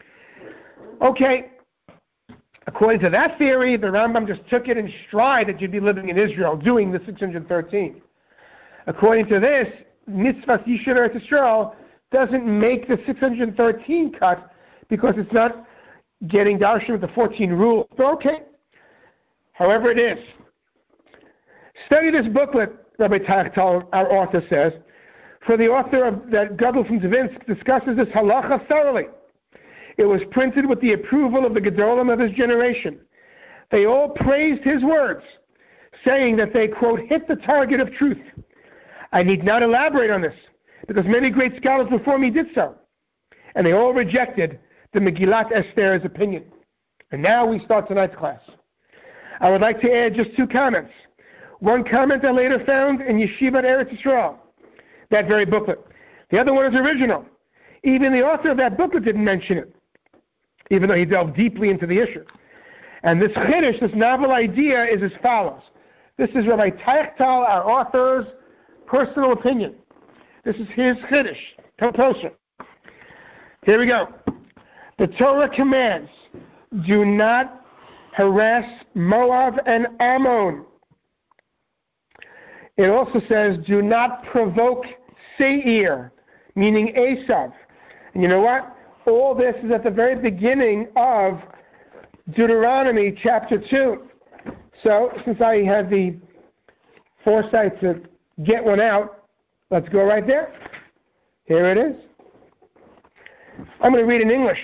Okay, according to that theory, the Rambam just took it in stride that you'd be living in Israel doing the six hundred thirteen. According to this, mitzvah Yishuv Eretz Yisrael doesn't make the six hundred thirteen cut because it's not getting darshan with the fourteen rules. But okay, however it is. Study this booklet, Rabbi Tachtal, our author says, for the author of that Gadol from Dvinsk discusses this halacha thoroughly. It was printed with the approval of the Gedolim of his generation. They all praised his words, saying that they, quote, hit the target of truth. I need not elaborate on this, because many great scholars before me did so. And they all rejected the Megillat Esther's opinion. And now we start tonight's class. I would like to add just two comments. One comment I later found in Yeshivat Eretz Yisrael, that very booklet. The other one is original. Even the author of that booklet didn't mention it, even though he delved deeply into the issue. And this chiddush, this novel idea, is as follows. This is Rabbi Teichtal, our author's personal opinion. This is his chiddush. Come closer. Here we go. The Torah commands, do not harass Moab and Ammon. It also says, do not provoke Seir, meaning Esav. And you know what? All this is at the very beginning of Deuteronomy chapter two. So, since I had the foresight to get one out, let's go right there. Here it is. I'm going to read in English.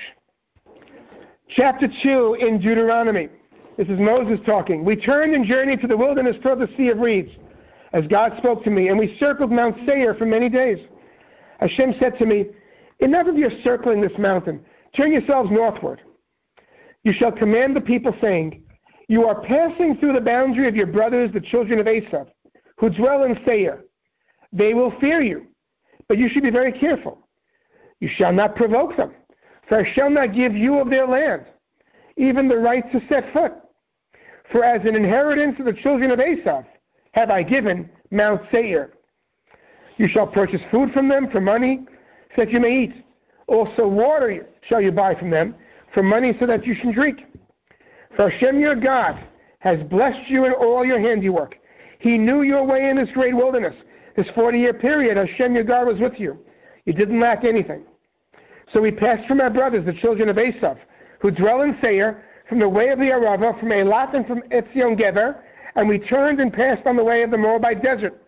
Chapter two in Deuteronomy. This is Moses talking. We turned and journeyed to the wilderness toward the Sea of Reeds, as God spoke to me, and we circled Mount Seir for many days. Hashem said to me, enough of your circling this mountain. Turn yourselves northward. You shall command the people, saying, you are passing through the boundary of your brothers, the children of Esav, who dwell in Seir. They will fear you, but you should be very careful. You shall not provoke them, for I shall not give you of their land, even the right to set foot. For as an inheritance of the children of Esav have I given Mount Seir. You shall purchase food from them for money, so that you may eat. Also water shall you buy from them for money, so that you should drink. For Hashem your God has blessed you in all your handiwork. He knew your way in this great wilderness. This forty-year period, Hashem your God was with you. You didn't lack anything. So we passed from our brothers, the children of Esav, who dwell in Seir, from the way of the Arava, from Eilat and from Etzion Geber, and we turned and passed on the way of the Moabite desert.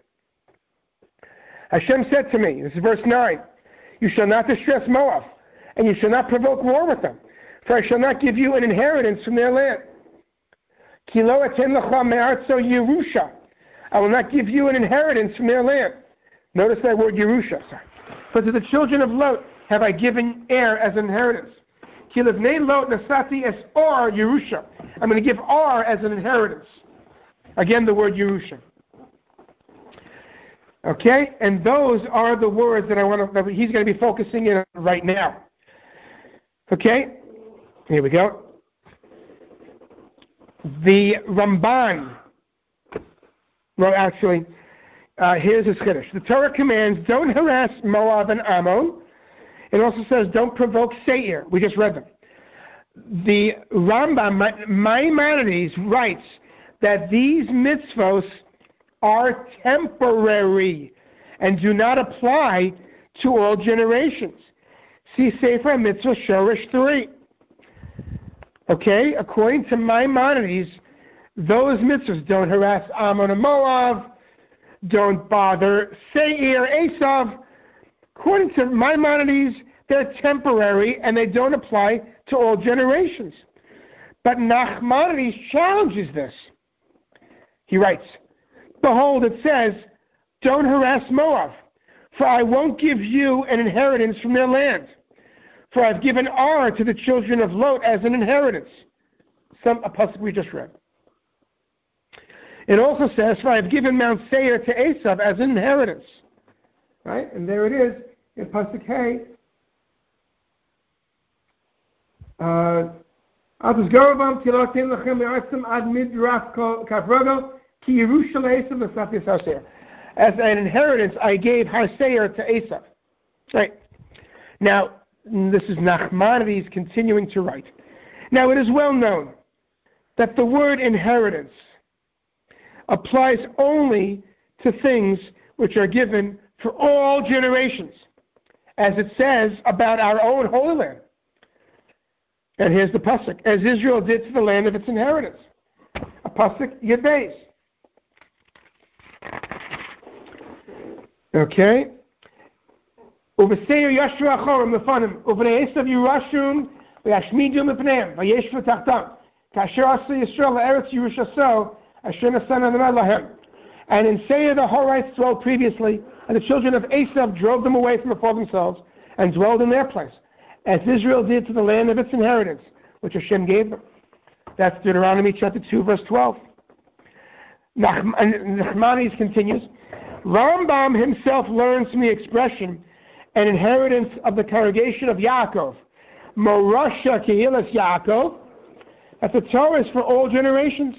Hashem said to me, this is verse nine, you shall not distress Moab, and you shall not provoke war with them, for I shall not give you an inheritance from their land. Ki lo aten lecha me'artzo Yerusha. I will not give you an inheritance from their land. Notice that word Yerusha. But to the children of Lot have I given Ar as an inheritance. Ki levnei Lot nasati es Or Yerusha. I'm going to give Ar as an inheritance. Again, the word Yerusha. Okay, and those are the words that I want to, that he's going to be focusing in on right now. Okay, here we go. The Ramban, well, actually, uh, here's his chiddush. The Torah commands, don't harass Moab and Ammon. It also says, don't provoke Seir. We just read them. The Rambam, Maimonides, writes that these mitzvos are temporary and do not apply to all generations. See Sefer Mitzvah Shorish three. Okay, according to Maimonides, those mitzvahs, don't harass Ammon and Moab, don't bother Seir, Esav. According to Maimonides, they're temporary and they don't apply to all generations. But Nachmanides challenges this. He writes, behold, it says, don't harass Moab, for I won't give you an inheritance from their land. For I've given Ar to the children of Lot as an inheritance. Some a pasuk we just read. It also says, for I've given Mount Seir to Esav as an inheritance. Right? And there it is in pasuk Hey. I'll just go about Tilotim Lachem Me'artzim Ad Midrash Kavrogo Ki Yerushalayim L'Safis Haseir. As an inheritance, I gave Haseir to Esav. Right. Now, this is Nachmanides continuing to write. Now, it is well known that the word inheritance applies only to things which are given for all generations, as it says about our own Holy Land. And here's the pasuk: as Israel did to the land of its inheritance. A pasuk Yud Beis. Okay. Uveseir yashru achorim lefanim uvnei Esav yirashum v'yashmidu mipneim v'yeshvu tachtam kasher asu Yisrael la'eretz Yerushaso asher nasan Adonai lahem. And in Seir the Horites dwelled previously, and the children of Esav drove them away from before themselves and dwelled in their place, as Israel did to the land of its inheritance, which Hashem gave them. That's Deuteronomy chapter two, verse twelve. Nachmanides continues, Rambam himself learns from the expression, an inheritance of the congregation of Yaakov, Morasha Kehilas Yaakov, that the Torah is for all generations.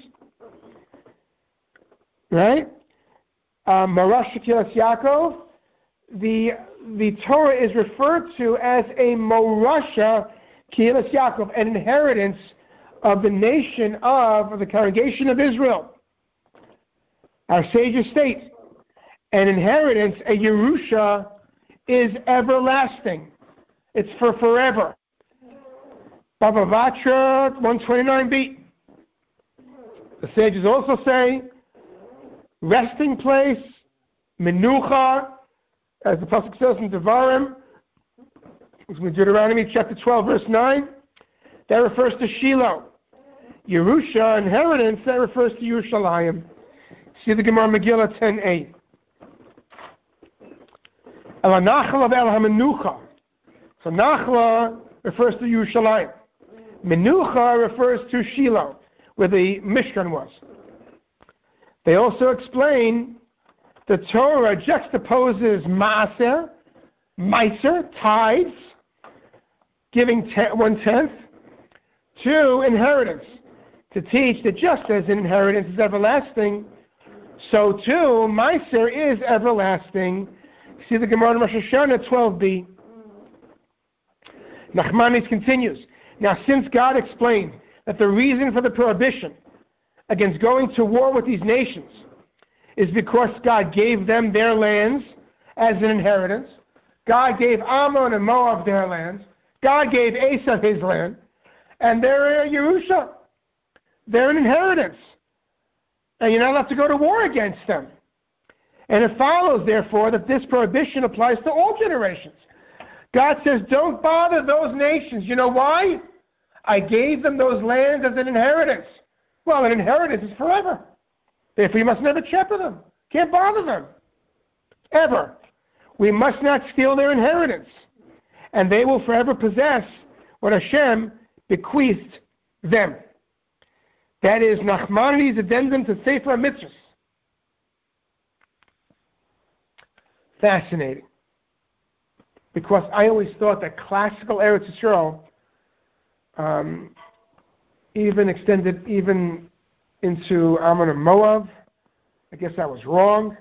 Right? Um, Morasha Kehilas Yaakov, the the Torah is referred to as a Morasha Kehilas Yaakov, an inheritance of the nation of the congregation of Israel. Our sages state, an inheritance, a Yerusha, is everlasting. It's for forever. Bava Batra one twenty-nine b. The sages also say, resting place, menucha, as the pasuk says in Devarim, it's in Deuteronomy chapter twelve, verse nine, that refers to Shiloh. Yerusha, inheritance, that refers to Yerushalayim. See the Gemara Megillah ten a. El Nachla ve'el HaMenucha. So Nachla refers to Yerushalayim. Menucha refers to Shiloh, where the Mishkan was. They also explain the Torah juxtaposes Maaser, Meiser, tithes, giving ten, one-tenth, to inheritance, to teach that just as an inheritance is everlasting, so too Meiser is everlasting. See the Gemara in Rosh Hashanah twelve b. Nachmanides continues, now since God explained that the reason for the prohibition against going to war with these nations is because God gave them their lands as an inheritance. God gave Ammon and Moab their lands. God gave Esav his land. And they're a Yerusha. They're an inheritance. And you're not allowed to go to war against them. And it follows, therefore, that this prohibition applies to all generations. God says, don't bother those nations. You know why? I gave them those lands as an inheritance. Well, an inheritance is forever. Therefore, you must never shepherd them. Can't bother them. Ever. We must not steal their inheritance. And they will forever possess what Hashem bequeathed them. That is Nachmanides' addendum to Sefer HaMitzvos. Fascinating. Because I always thought that classical Eretz Yisrael um, even extended even into Ammon and Moab. I guess that was wrong.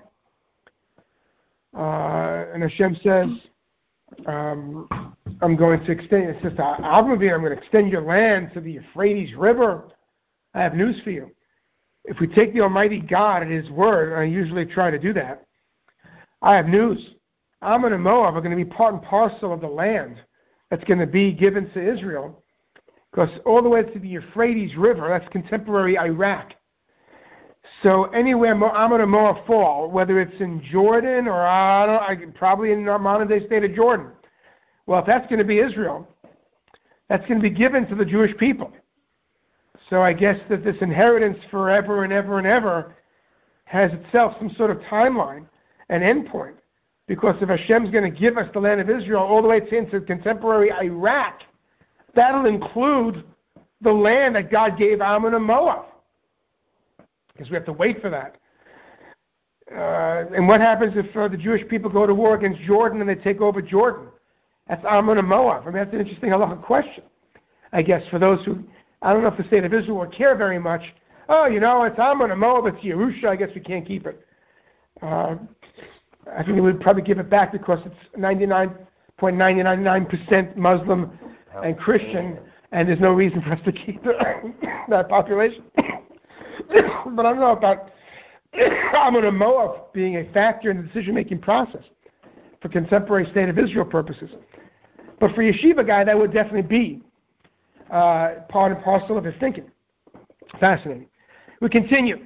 Uh, and Hashem says, um, I'm going to extend, it says to Avram, I'm going to extend your land to the Euphrates River. I have news for you. If we take the Almighty God at His word, and I usually try to do that, I have news. Ammon and Moab are going to be part and parcel of the land that's going to be given to Israel, because all the way to the Euphrates River, that's contemporary Iraq. So anywhere Ammon and Moab fall, whether it's in Jordan or I don't, I, probably in the modern-day state of Jordan, well, if that's going to be Israel, that's going to be given to the Jewish people. So I guess that this inheritance forever and ever and ever has itself some sort of timeline and endpoint. Because if Hashem's going to give us the land of Israel all the way to into contemporary Iraq, that'll include the land that God gave Ammon and Moab. Because we have to wait for that. Uh, and what happens if uh, the Jewish people go to war against Jordan and they take over Jordan? That's Ammon and Moab. I mean, that's an interesting halachic question, I guess, for those who, I don't know if the state of Israel would care very much. Oh, you know, it's Ammon and Moab, it's Yerusha, I guess we can't keep it. Uh, I think we would probably give it back because it's ninety-nine point nine nine percent Muslim and Christian, and there's no reason for us to keep that population. But I don't know about Ammon and Moab being a factor in the decision-making process for contemporary state of Israel purposes. But for yeshiva guy, that would definitely be uh, part and parcel of his thinking. Fascinating. We continue.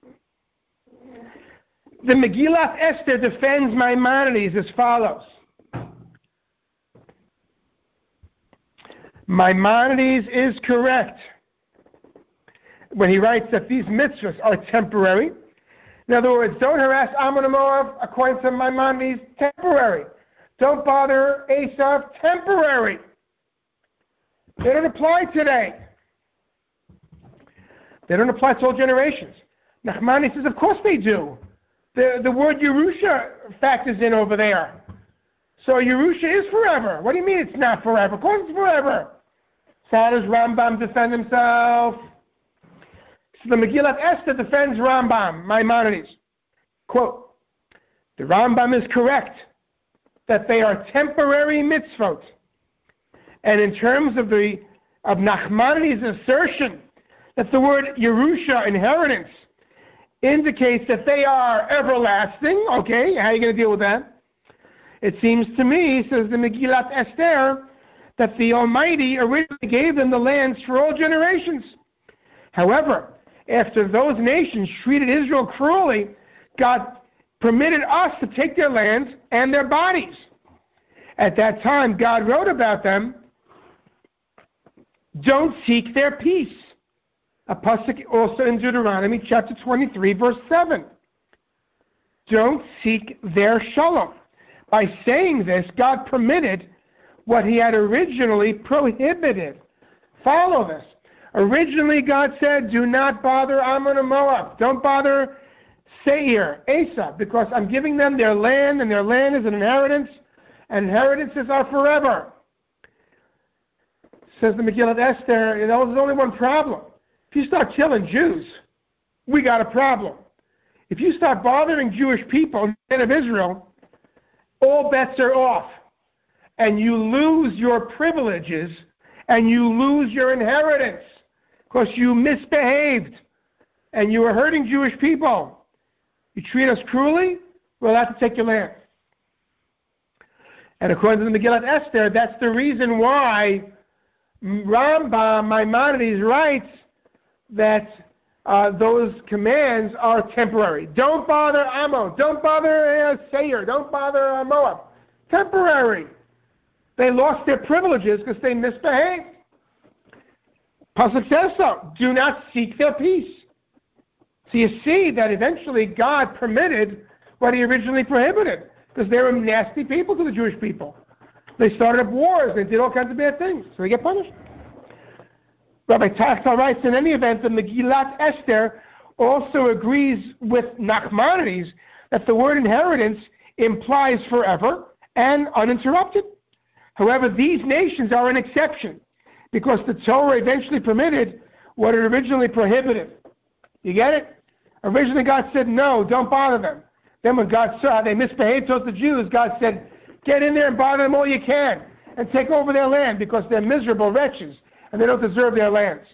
The Megillat Esther defends Maimonides as follows. Maimonides is correct when he writes that these mitzvahs are temporary. In other words, don't harass Ammon and Moab, according to Maimonides, temporary. Don't bother Esav, temporary. They don't apply today. They don't apply to all generations. Nachmani says, of course they do. The, the word Yerusha factors in over there. So Yerusha is forever. What do you mean it's not forever? Of course it's forever. So how does Rambam defend himself? So the Megillat Esther defends Rambam, Maimonides. Quote, the Rambam is correct that they are temporary mitzvot. And in terms of the of Nachmanides' assertion that the word Yerusha, inheritance, indicates that they are everlasting, okay, how are you going to deal with that? It seems to me, says the Megillat Esther, that the Almighty originally gave them the lands for all generations. However, after those nations treated Israel cruelly, God permitted us to take their lands and their bodies. At that time, God wrote about them, don't seek their peace. A pasuk also in Deuteronomy chapter twenty-three, verse seven. Don't seek their shalom. By saying this, God permitted what He had originally prohibited. Follow this. Originally, God said, do not bother Ammon and Moab. Don't bother Seir, Esav, because I'm giving them their land, and their land is an inheritance, and inheritances are forever. Says the Megillat Esther, you know, there's only one problem. If you start killing Jews, we got a problem. If you start bothering Jewish people instead of Israel, all bets are off. And you lose your privileges, and you lose your inheritance, because you misbehaved, and you were hurting Jewish people. You treat us cruelly, we'll have to take your land. And according to the Megillat Esther, that's the reason why Rambam, Maimonides, writes that uh, those commands are temporary. Don't bother Ammon. Don't bother uh, Seir. Don't bother uh, Moab. Temporary. They lost their privileges because they misbehaved. Pasuk says so. Do not seek their peace. So you see that eventually God permitted what He originally prohibited, because they were nasty people to the Jewish people. They started up wars. They did all kinds of bad things. So they get punished. Rabbi Tachta writes, in any event, the Megillat Esther also agrees with Nachmanides that the word inheritance implies forever and uninterrupted. However, these nations are an exception, because the Torah eventually permitted what it originally prohibited. You get it? Originally God said, no, don't bother them. Then when God saw how they misbehaved towards the Jews, God said, get in there and bother them all you can and take over their land because they're miserable wretches and they don't deserve their lands.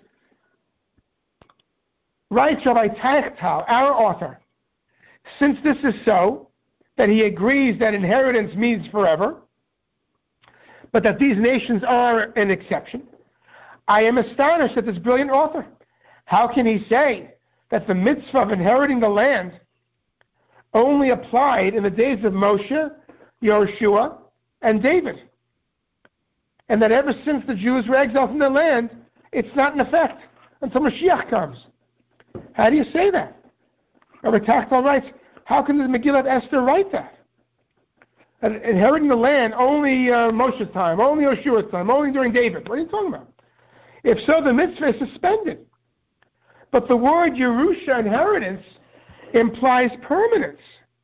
Writes Rabbi Teichtal, our author, since this is so, that he agrees that inheritance means forever, but that these nations are an exception, I am astonished at this brilliant author. How can he say that the mitzvah of inheriting the land only applied in the days of Moshe, Yoshua, and David, and that ever since the Jews were exiled from their land, it's not in effect until Mashiach comes? How do you say that? Rabbi Teichtal writes, how can the Megillat Esther write that? That inheriting the land only uh, Moshe's time, only Yoshua's time, only during David. What are you talking about? If so, the mitzvah is suspended. But the word Yerusha, inheritance, implies permanence,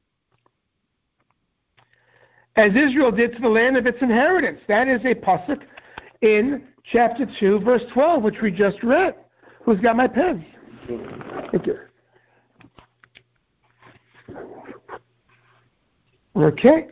as Israel did to the land of its inheritance. That is a pasuk in chapter two, verse twelve, which we just read. Who's got my pen? Thank you. Okay.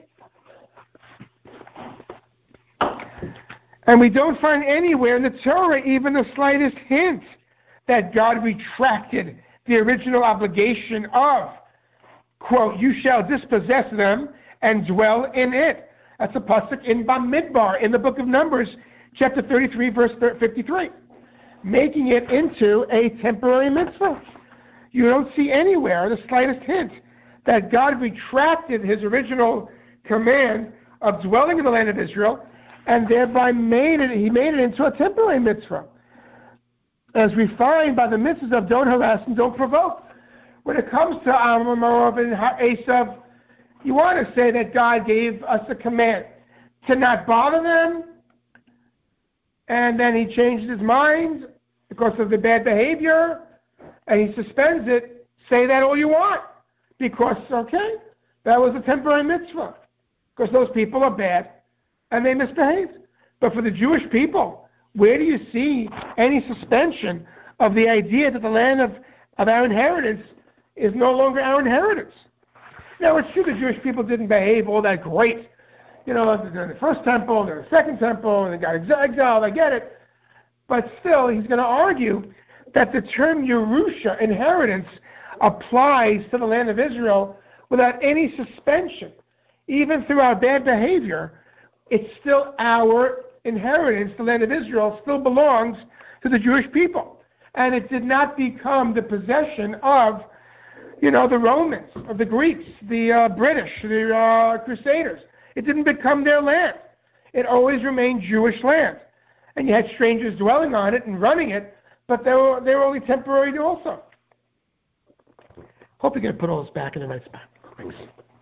And we don't find anywhere in the Torah even the slightest hint that God retracted the original obligation of, quote, you shall dispossess them and dwell in it. That's a pasuk in Bamidbar, in the book of Numbers, chapter thirty-three, verse fifty-three, making it into a temporary mitzvah. You don't see anywhere the slightest hint that God retracted his original command of dwelling in the land of Israel and thereby made it, he made it into a temporary mitzvah. As we find by the mitzvahs of don't harass and don't provoke. When it comes to Ammon, Moab, and Esav, you want to say that God gave us a command to not bother them, and then he changed his mind because of the bad behavior, and he suspends it. Say that all you want, because, okay, that was a temporary mitzvah, because those people are bad, and they misbehaved. But for the Jewish people, where do you see any suspension of the idea that the land of, of our inheritance is no longer our inheritance? Now, it's true the Jewish people didn't behave all that great. You know, they're in the first temple, they're in the second temple, and they got exiled, I get it. But still, he's going to argue that the term Yerusha, inheritance, applies to the land of Israel without any suspension. Even through our bad behavior, it's still our inheritance. The land of Israel still belongs to the Jewish people. And it did not become the possession of, you know, the Romans, of the Greeks, the uh, British, the uh, Crusaders. It didn't become their land. It always remained Jewish land. And you had strangers dwelling on it and running it, but they were, they were only temporary also. Hope you're going to put all this back in the right spot. Thanks.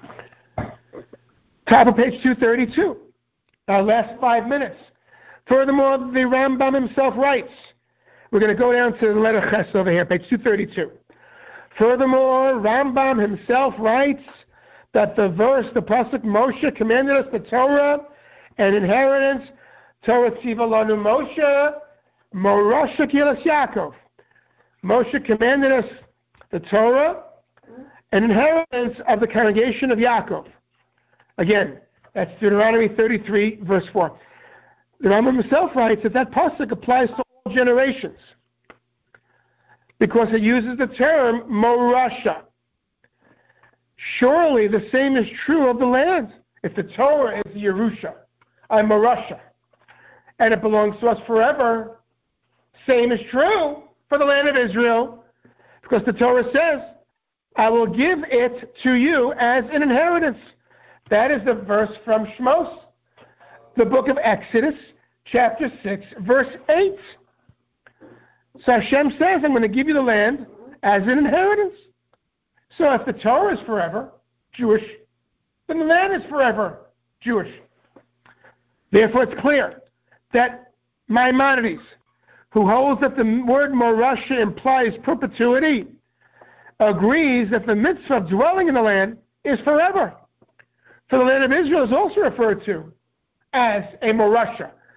Top of page two thirty-two. Our last five minutes. Furthermore, the Rambam himself writes, we're going to go down to the letter Ches over here, page two thirty-two. Furthermore, Rambam himself writes that the verse, the pasuk, Moshe commanded us the Torah and inheritance, Torah tziva lanu Moshe, Morasha Kilas Yaakov. Moshe commanded us the Torah and inheritance of the congregation of Yaakov. Again, that's Deuteronomy thirty-three, verse four. The Rambam himself writes that that pasuk applies to all generations because it uses the term Morasha. Surely the same is true of the land. If the Torah is the Yerusha, I'm Morasha, and it belongs to us forever, same is true for the land of Israel, because the Torah says, I will give it to you as an inheritance. That is the verse from Shmos, the book of Exodus, chapter six, verse eight. So Hashem says, I'm going to give you the land as an inheritance. So if the Torah is forever Jewish, then the land is forever Jewish. Therefore, it's clear that Maimonides, who holds that the word Morasha implies perpetuity, agrees that the mitzvah of dwelling in the land is forever. So the land of Israel is also referred to as a Morasha,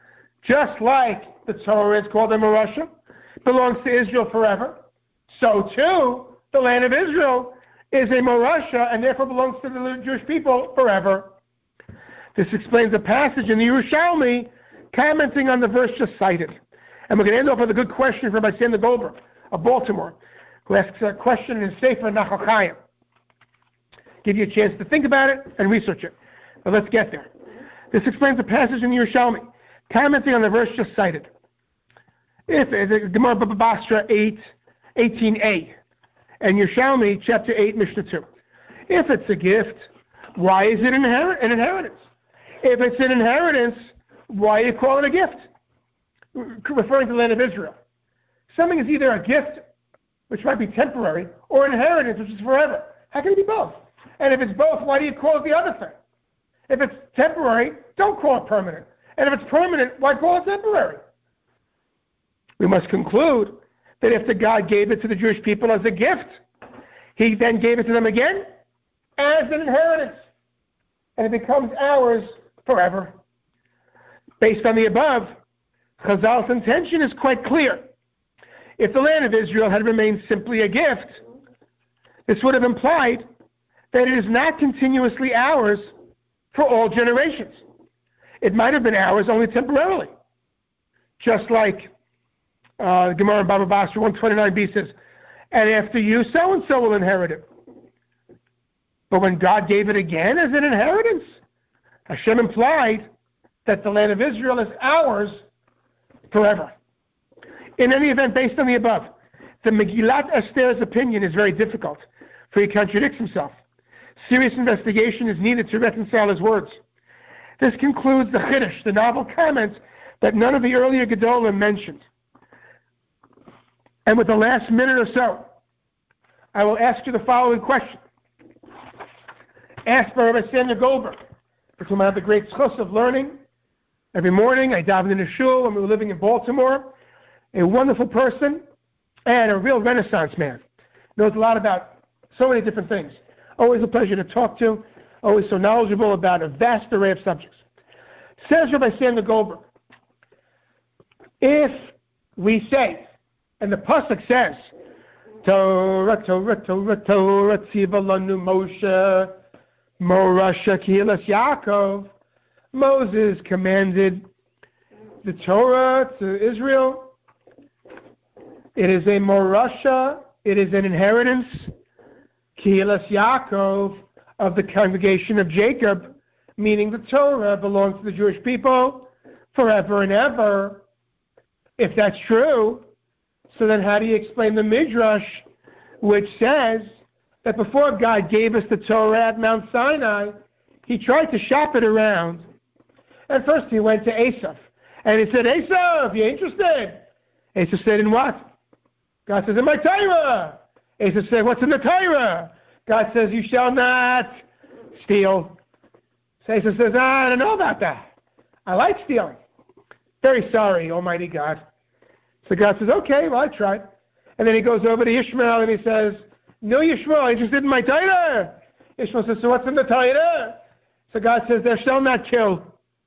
Just like the Torah is called a Morasha, belongs to Israel forever, so too the land of Israel is a Morasha and therefore belongs to the Jewish people forever. This explains a passage in the Yerushalmi commenting on the verse just cited. And we're going to end off with a good question from Rabbi Sander Goldberg of Baltimore, who asks a question in his Sefer Nachal Chaim. Give you a chance to think about it and research it. But let's get there. This explains a passage in the Yerushalmi, commenting on the verse just cited. If the Gemara Baba Basra eight, eighteen a, and Yerushalmi chapter eight, Mishnah two. If it's a gift, why is it inher- an inheritance? If it's an inheritance, why you call it a gift? Referring to the land of Israel. Something is either a gift, which might be temporary, or an inheritance, which is forever. How can it be both? And if it's both, why do you call it the other thing? If it's temporary, don't call it permanent. And if it's permanent, why call it temporary? We must conclude that if the God gave it to the Jewish people as a gift, he then gave it to them again as an inheritance. And it becomes ours forever. Based on the above, Chazal's intention is quite clear. If the land of Israel had remained simply a gift, this would have implied that it is not continuously ours for all generations. It might have been ours only temporarily. Just like uh, Gemara in Baba Basra one twenty-nine b says, and after you, so-and-so will inherit it. But when God gave it again as an inheritance, Hashem implied that the land of Israel is ours forever. In any event, based on the above, the Megillat Esther's opinion is very difficult, for he contradicts himself. Serious investigation is needed to reconcile his words. This concludes the Chiddush, the novel comments that none of the earlier Gedolim mentioned. And with the last minute or so, I will ask you the following question. Asked by Rabbi Sander Goldberg, for whom I have the great zchus of learning. Every morning I davened in a shul when we were living in Baltimore. A wonderful person and a real Renaissance man. Knows a lot about so many different things. Always a pleasure to talk to. Always so knowledgeable about a vast array of subjects. Says Rabbi Sander Goldberg, if we say, and the pasuk says, Torah, Torah, Torah, Torah, tziva lanu Moshe, Morasha Kehilas Yaakov, Moses commanded the Torah to Israel. It is a Morasha, it is an inheritance, Kehilas Yaakov, of the congregation of Jacob, meaning the Torah belongs to the Jewish people forever and ever. If that's true, so then how do you explain the Midrash, which says that before God gave us the Torah at Mount Sinai, he tried to shop it around. And first he went to Esav, and he said, Esav, you interested? Esav said, in what? God says, in my Torah. Esav said, what's in the Torah? God says, you shall not steal. So Esav says, ah, I don't know about that. I like stealing. Very sorry, Almighty God. So God says, okay, well, I tried. And then he goes over to Ishmael and he says, no, Ishmael, interested in my Torah? Ishmael says, so what's in the Torah? So God says, thou shalt not kill.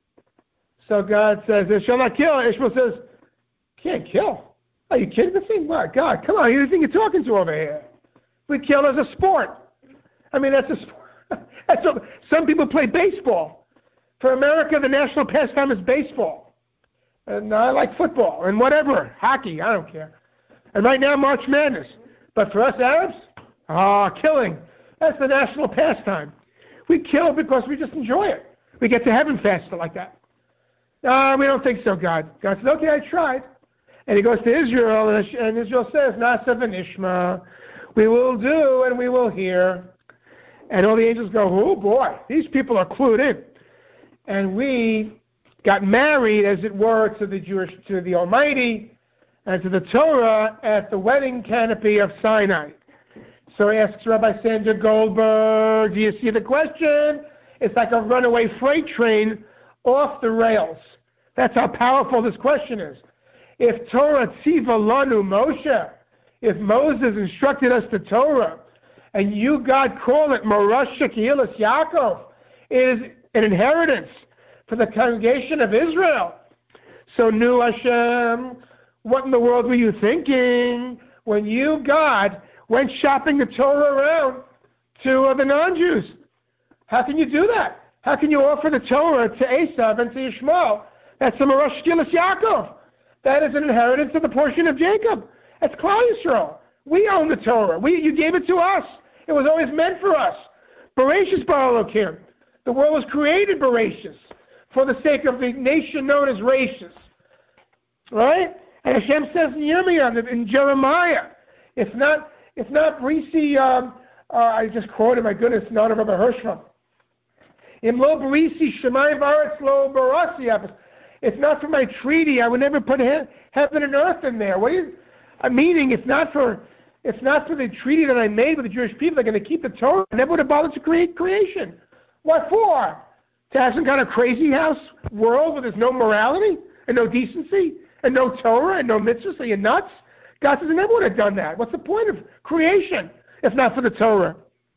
So God says, thou shalt not kill. Ishmael says, can't kill. Are you kidding the thing? What? God, come on, who do you think you're talking to over here? We kill as a sport. I mean, that's a sport. That's a, some people play baseball. For America, the national pastime is baseball. And I like football and whatever, hockey, I don't care. And right now, March Madness. But for us Arabs, ah, oh, killing. That's the national pastime. We kill because we just enjoy it. We get to heaven faster like that. Ah, uh, we don't think so, God. God says, okay, I tried. And he goes to Israel, and Israel says, Nasa v'nishma. We will do and we will hear. And all the angels go, oh boy, these people are clued in. And we got married, as it were, to the Jewish, to the Almighty, and to the Torah at the wedding canopy of Sinai. So he asks Rabbi Sander Goldberg, do you see the question? It's like a runaway freight train off the rails. That's how powerful this question is. If Torah tziva lanu Moshe, if Moses instructed us the Torah, and you, God, call it Morasha Kehilas Yaakov, it is an inheritance for the congregation of Israel. So, Nu Hashem, what in the world were you thinking when you, God, went shopping the Torah around to uh, the non-Jews? How can you do that? How can you offer the Torah to Esav and to Yishmael? That's the Marash Gilas Yaakov. That is an inheritance of the portion of Jacob. That's Klal Yisrael. We own the Torah. We, you gave it to us. It was always meant for us. Bereshis bara Elokim. The world was created Bereshis for the sake of the nation known as Rashis. Right? And Hashem says in Yirmiyah, in Jeremiah, if not, if not Brisi, um, uh, I just quoted, my goodness, none of Rabbi Hirschman. Im lo Brisi Shemayim v'aretz lo barasi. If not for my treaty, I would never put he- heaven and earth in there. What is, uh, meaning, if not for, if not for the treaty that I made with the Jewish people, they're going to keep the Torah. I never would have bothered to create creation. What for? To have some kind of crazy house world where there's no morality and no decency and no Torah and no mitzvahs? Are you nuts? God says I never would have done that. What's the point of creation if not for the Torah?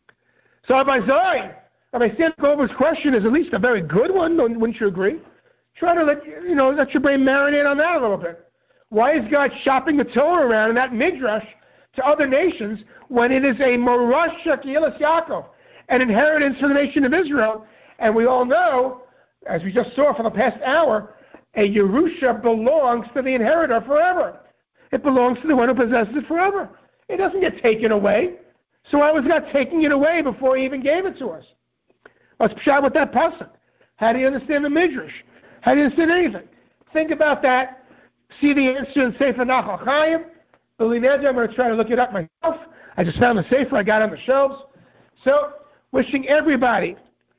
So Rabbi Zoy, Rabbi Stan Goldberg's question is at least a very good one, wouldn't you agree? Try to let, you know, let your brain marinate on that a little bit. Why is God shopping the Torah around in that midrash to other nations when it is a Morash Gilas Yaakov, an inheritance for the nation of Israel? And we all know, as we just saw for the past hour, a Yerusha belongs to the inheritor forever. It belongs to the one who possesses it forever. It doesn't get taken away. So why was God taking it away before he even gave it to us? Let's pshat with that pasuk. How do you understand the midrash? How do you understand anything? Think about that. See the answer in Sefer Nachal Chaim. Believe me, I'm going to try to look it up myself. I just found the Sefer I got on the shelves. So, wishing everybody,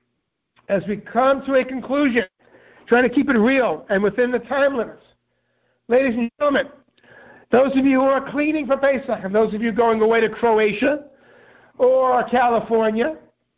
as we come to a conclusion, trying to keep it real and within the time limits. Ladies and gentlemen, those of you who are cleaning for Pesach, and those of you going away to Croatia or California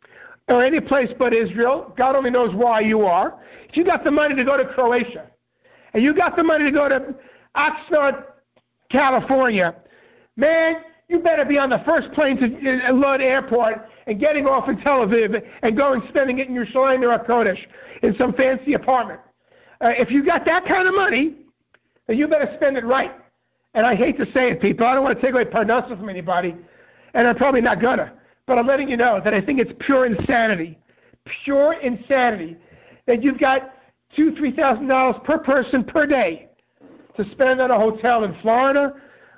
or any place but Israel, God only knows why you are. If you got the money to go to Croatia and you got the money to go to Oxnard, California, man, you better be on the first plane to Lod Airport and getting off in Tel Aviv and going spending it in Yerushalayim or Kodesh in some fancy apartment. Uh, if you got that kind of money, then you better spend it right. And I hate to say it, people. I don't want to take away parnasa from anybody, and I'm probably not gonna. But I'm letting you know that I think it's pure insanity, pure insanity, that you've got two, three thousand dollars per person per day to spend on a hotel in Florida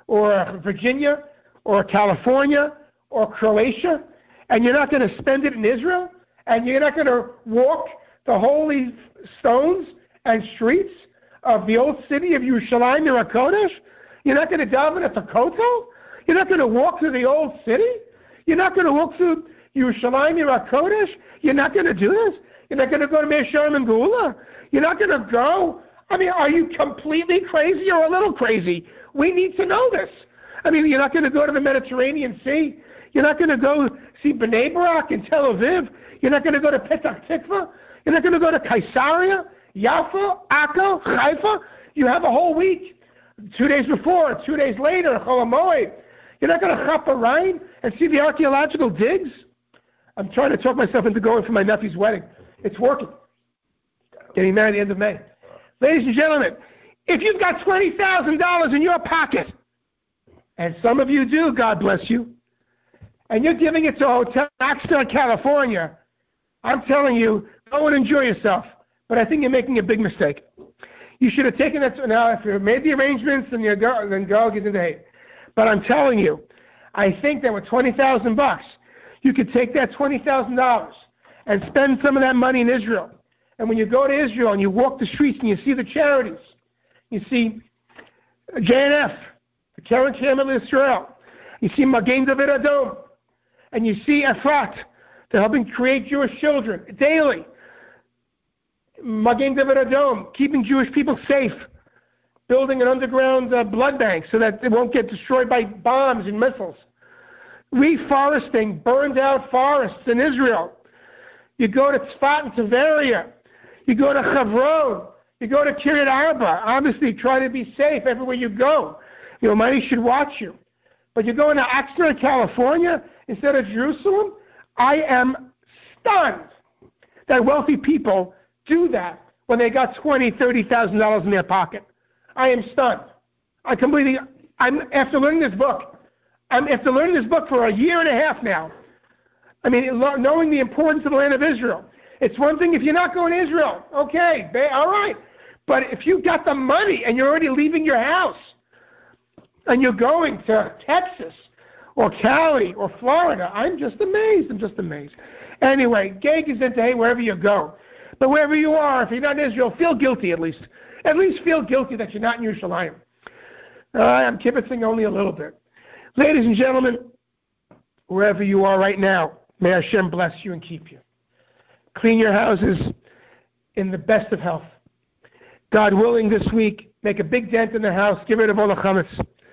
or Virginia or California or Croatia, and you're not going to spend it in Israel, and you're not going to walk the holy stones and streets of the old city of Yerushalayim HaKodesh. You're not going to daven at the Kotel. You're not going to walk through the old city. You're not going to walk through Yerushalayim HaKodesh. You're not going to do this. You're not going to go to Meir Shalom and Geula. You're not going to go. I mean, are you completely crazy or a little crazy? We need to know this. I mean, you're not going to go to the Mediterranean Sea. You're not going to go see Bnei Barak in Tel Aviv. You're not going to go to Petach Tikva. You're not going to go to Caesarea, Jaffa, Akko, Haifa. You have a whole week. Two days before, two days later, Chol HaMoed. You're not going to Chaf Rhine and see the archaeological digs? I'm trying to talk myself into going for my nephew's wedding. It's working. Getting married at the end of May. Ladies and gentlemen, if you've got twenty thousand dollars in your pocket, and some of you do, God bless you, and you're giving it to a hotel in Oxnard, California, I'm telling you, go and enjoy yourself. But I think you're making a big mistake. You should have taken that. To, now, if you made the arrangements, then you go, then go get into hate. But I'm telling you, I think that with twenty thousand bucks, you could take that twenty thousand dollars and spend some of that money in Israel. And when you go to Israel and you walk the streets and you see the charities, you see J N F, the Keren Kayemet Israel, you see Magen David Adom, and you see Efrat, they're helping create Jewish children daily. Magen David Adom, keeping Jewish people safe, building an underground uh, blood bank so that they won't get destroyed by bombs and missiles. Reforesting burned out forests in Israel. You go to Tzfat and Tveria. You go to Hebron. You go to Kiryat Arba. Obviously, try to be safe everywhere you go. Your money should watch you. But you're going to Oxnard, California instead of Jerusalem? I am stunned that wealthy people do that when they got twenty, thirty thousand dollars in their pocket. I am stunned. I completely. I'm after learning this book. I'm after learning this book for a year and a half now. I mean, knowing the importance of the land of Israel. It's one thing if you're not going to Israel, okay, all right. But if you got the money and you're already leaving your house and you're going to Texas or Cali or Florida, I'm just amazed. I'm just amazed. Anyway, Gag is into, hey, wherever you go. But wherever you are, if you're not in Israel, feel guilty at least. At least feel guilty that you're not in Yerushalayim. Uh, I'm kibitzing only a little bit. Ladies and gentlemen, wherever you are right now, may Hashem bless you and keep you. Clean your houses in the best of health. God willing, this week, make a big dent in the house, get rid of all the chametz.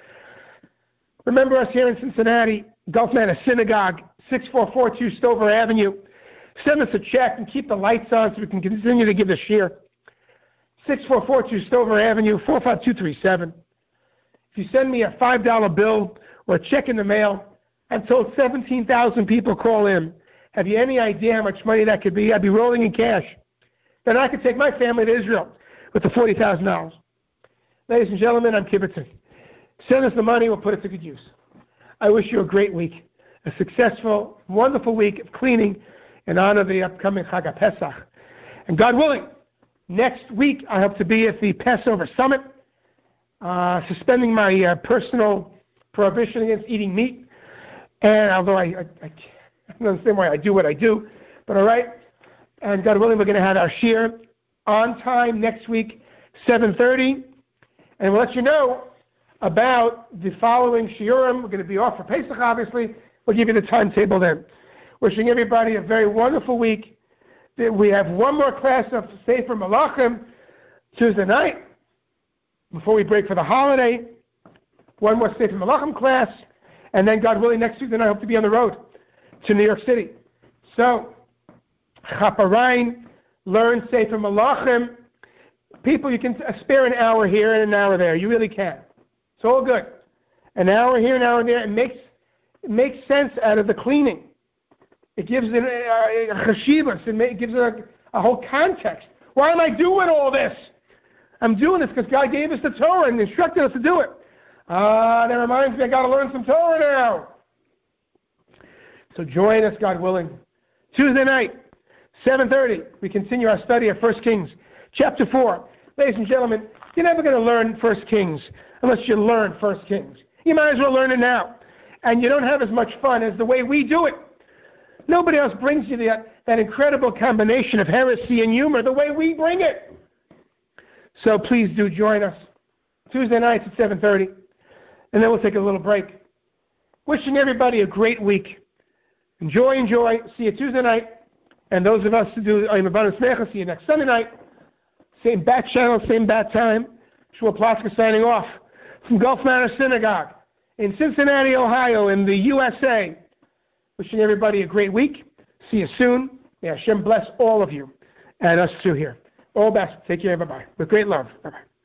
Remember us here in Cincinnati, Gulf Manor Synagogue, six four four two Stover Avenue. Send us a check and keep the lights on so we can continue to give the shir. six four four two Stover Avenue, four five two three seven. If you send me a five dollar bill or a check in the mail, I'm told seventeen thousand people call in. Have you any idea how much money that could be? I'd be rolling in cash. Then I could take my family to Israel with the forty thousand dollars. Ladies and gentlemen, I'm kibitzing. Send us the money, we'll put it to good use. I wish you a great week, a successful, wonderful week of cleaning in honor of the upcoming Chag HaPesach. And God willing, next week I hope to be at the Passover Summit, uh, suspending my uh, personal prohibition against eating meat. And although I, I, I I don't understand why I do what I do, but all right. And God willing, we're going to have our shir on time next week, seven thirty. And we'll let you know about the following shiurim. We're going to be off for Pesach, obviously. We'll give you the timetable then. Wishing everybody a very wonderful week. We have one more class of Sefer Malachim Tuesday night before we break for the holiday. One more Sefer Malachim class. And then, God willing, next Tuesday night I hope to be on the road to New York City. So, Chaparine, learn Sefer Malachim. People, you can spare an hour here and an hour there. You really can. It's all good. An hour here, an hour there. It makes, it makes sense out of the cleaning. It gives it a, a chashivas. It gives it a, a whole context. Why am I doing all this? I'm doing this because God gave us the Torah and instructed us to do it. Ah, uh, that reminds me, I got to learn some Torah now. So join us, God willing. Tuesday night, seven thirty, we continue our study of First Kings, chapter four. Ladies and gentlemen, you're never going to learn First Kings unless you learn First Kings. You might as well learn it now. And you don't have as much fun as the way we do it. Nobody else brings you that, that incredible combination of heresy and humor the way we bring it. So please do join us. Tuesday nights at seven thirty. And then we'll take a little break. Wishing everybody a great week. Enjoy, enjoy. See you Tuesday night. And those of us who do Ayim Abanim Smecha, see you next Sunday night. Same bat channel, same bat time. Shmuel Plotzker signing off from Gulf Manor Synagogue in Cincinnati, Ohio, in the U S A. Wishing everybody a great week. See you soon. May Hashem bless all of you and us too here. All best. Take care. Bye-bye. With great love. Bye-bye.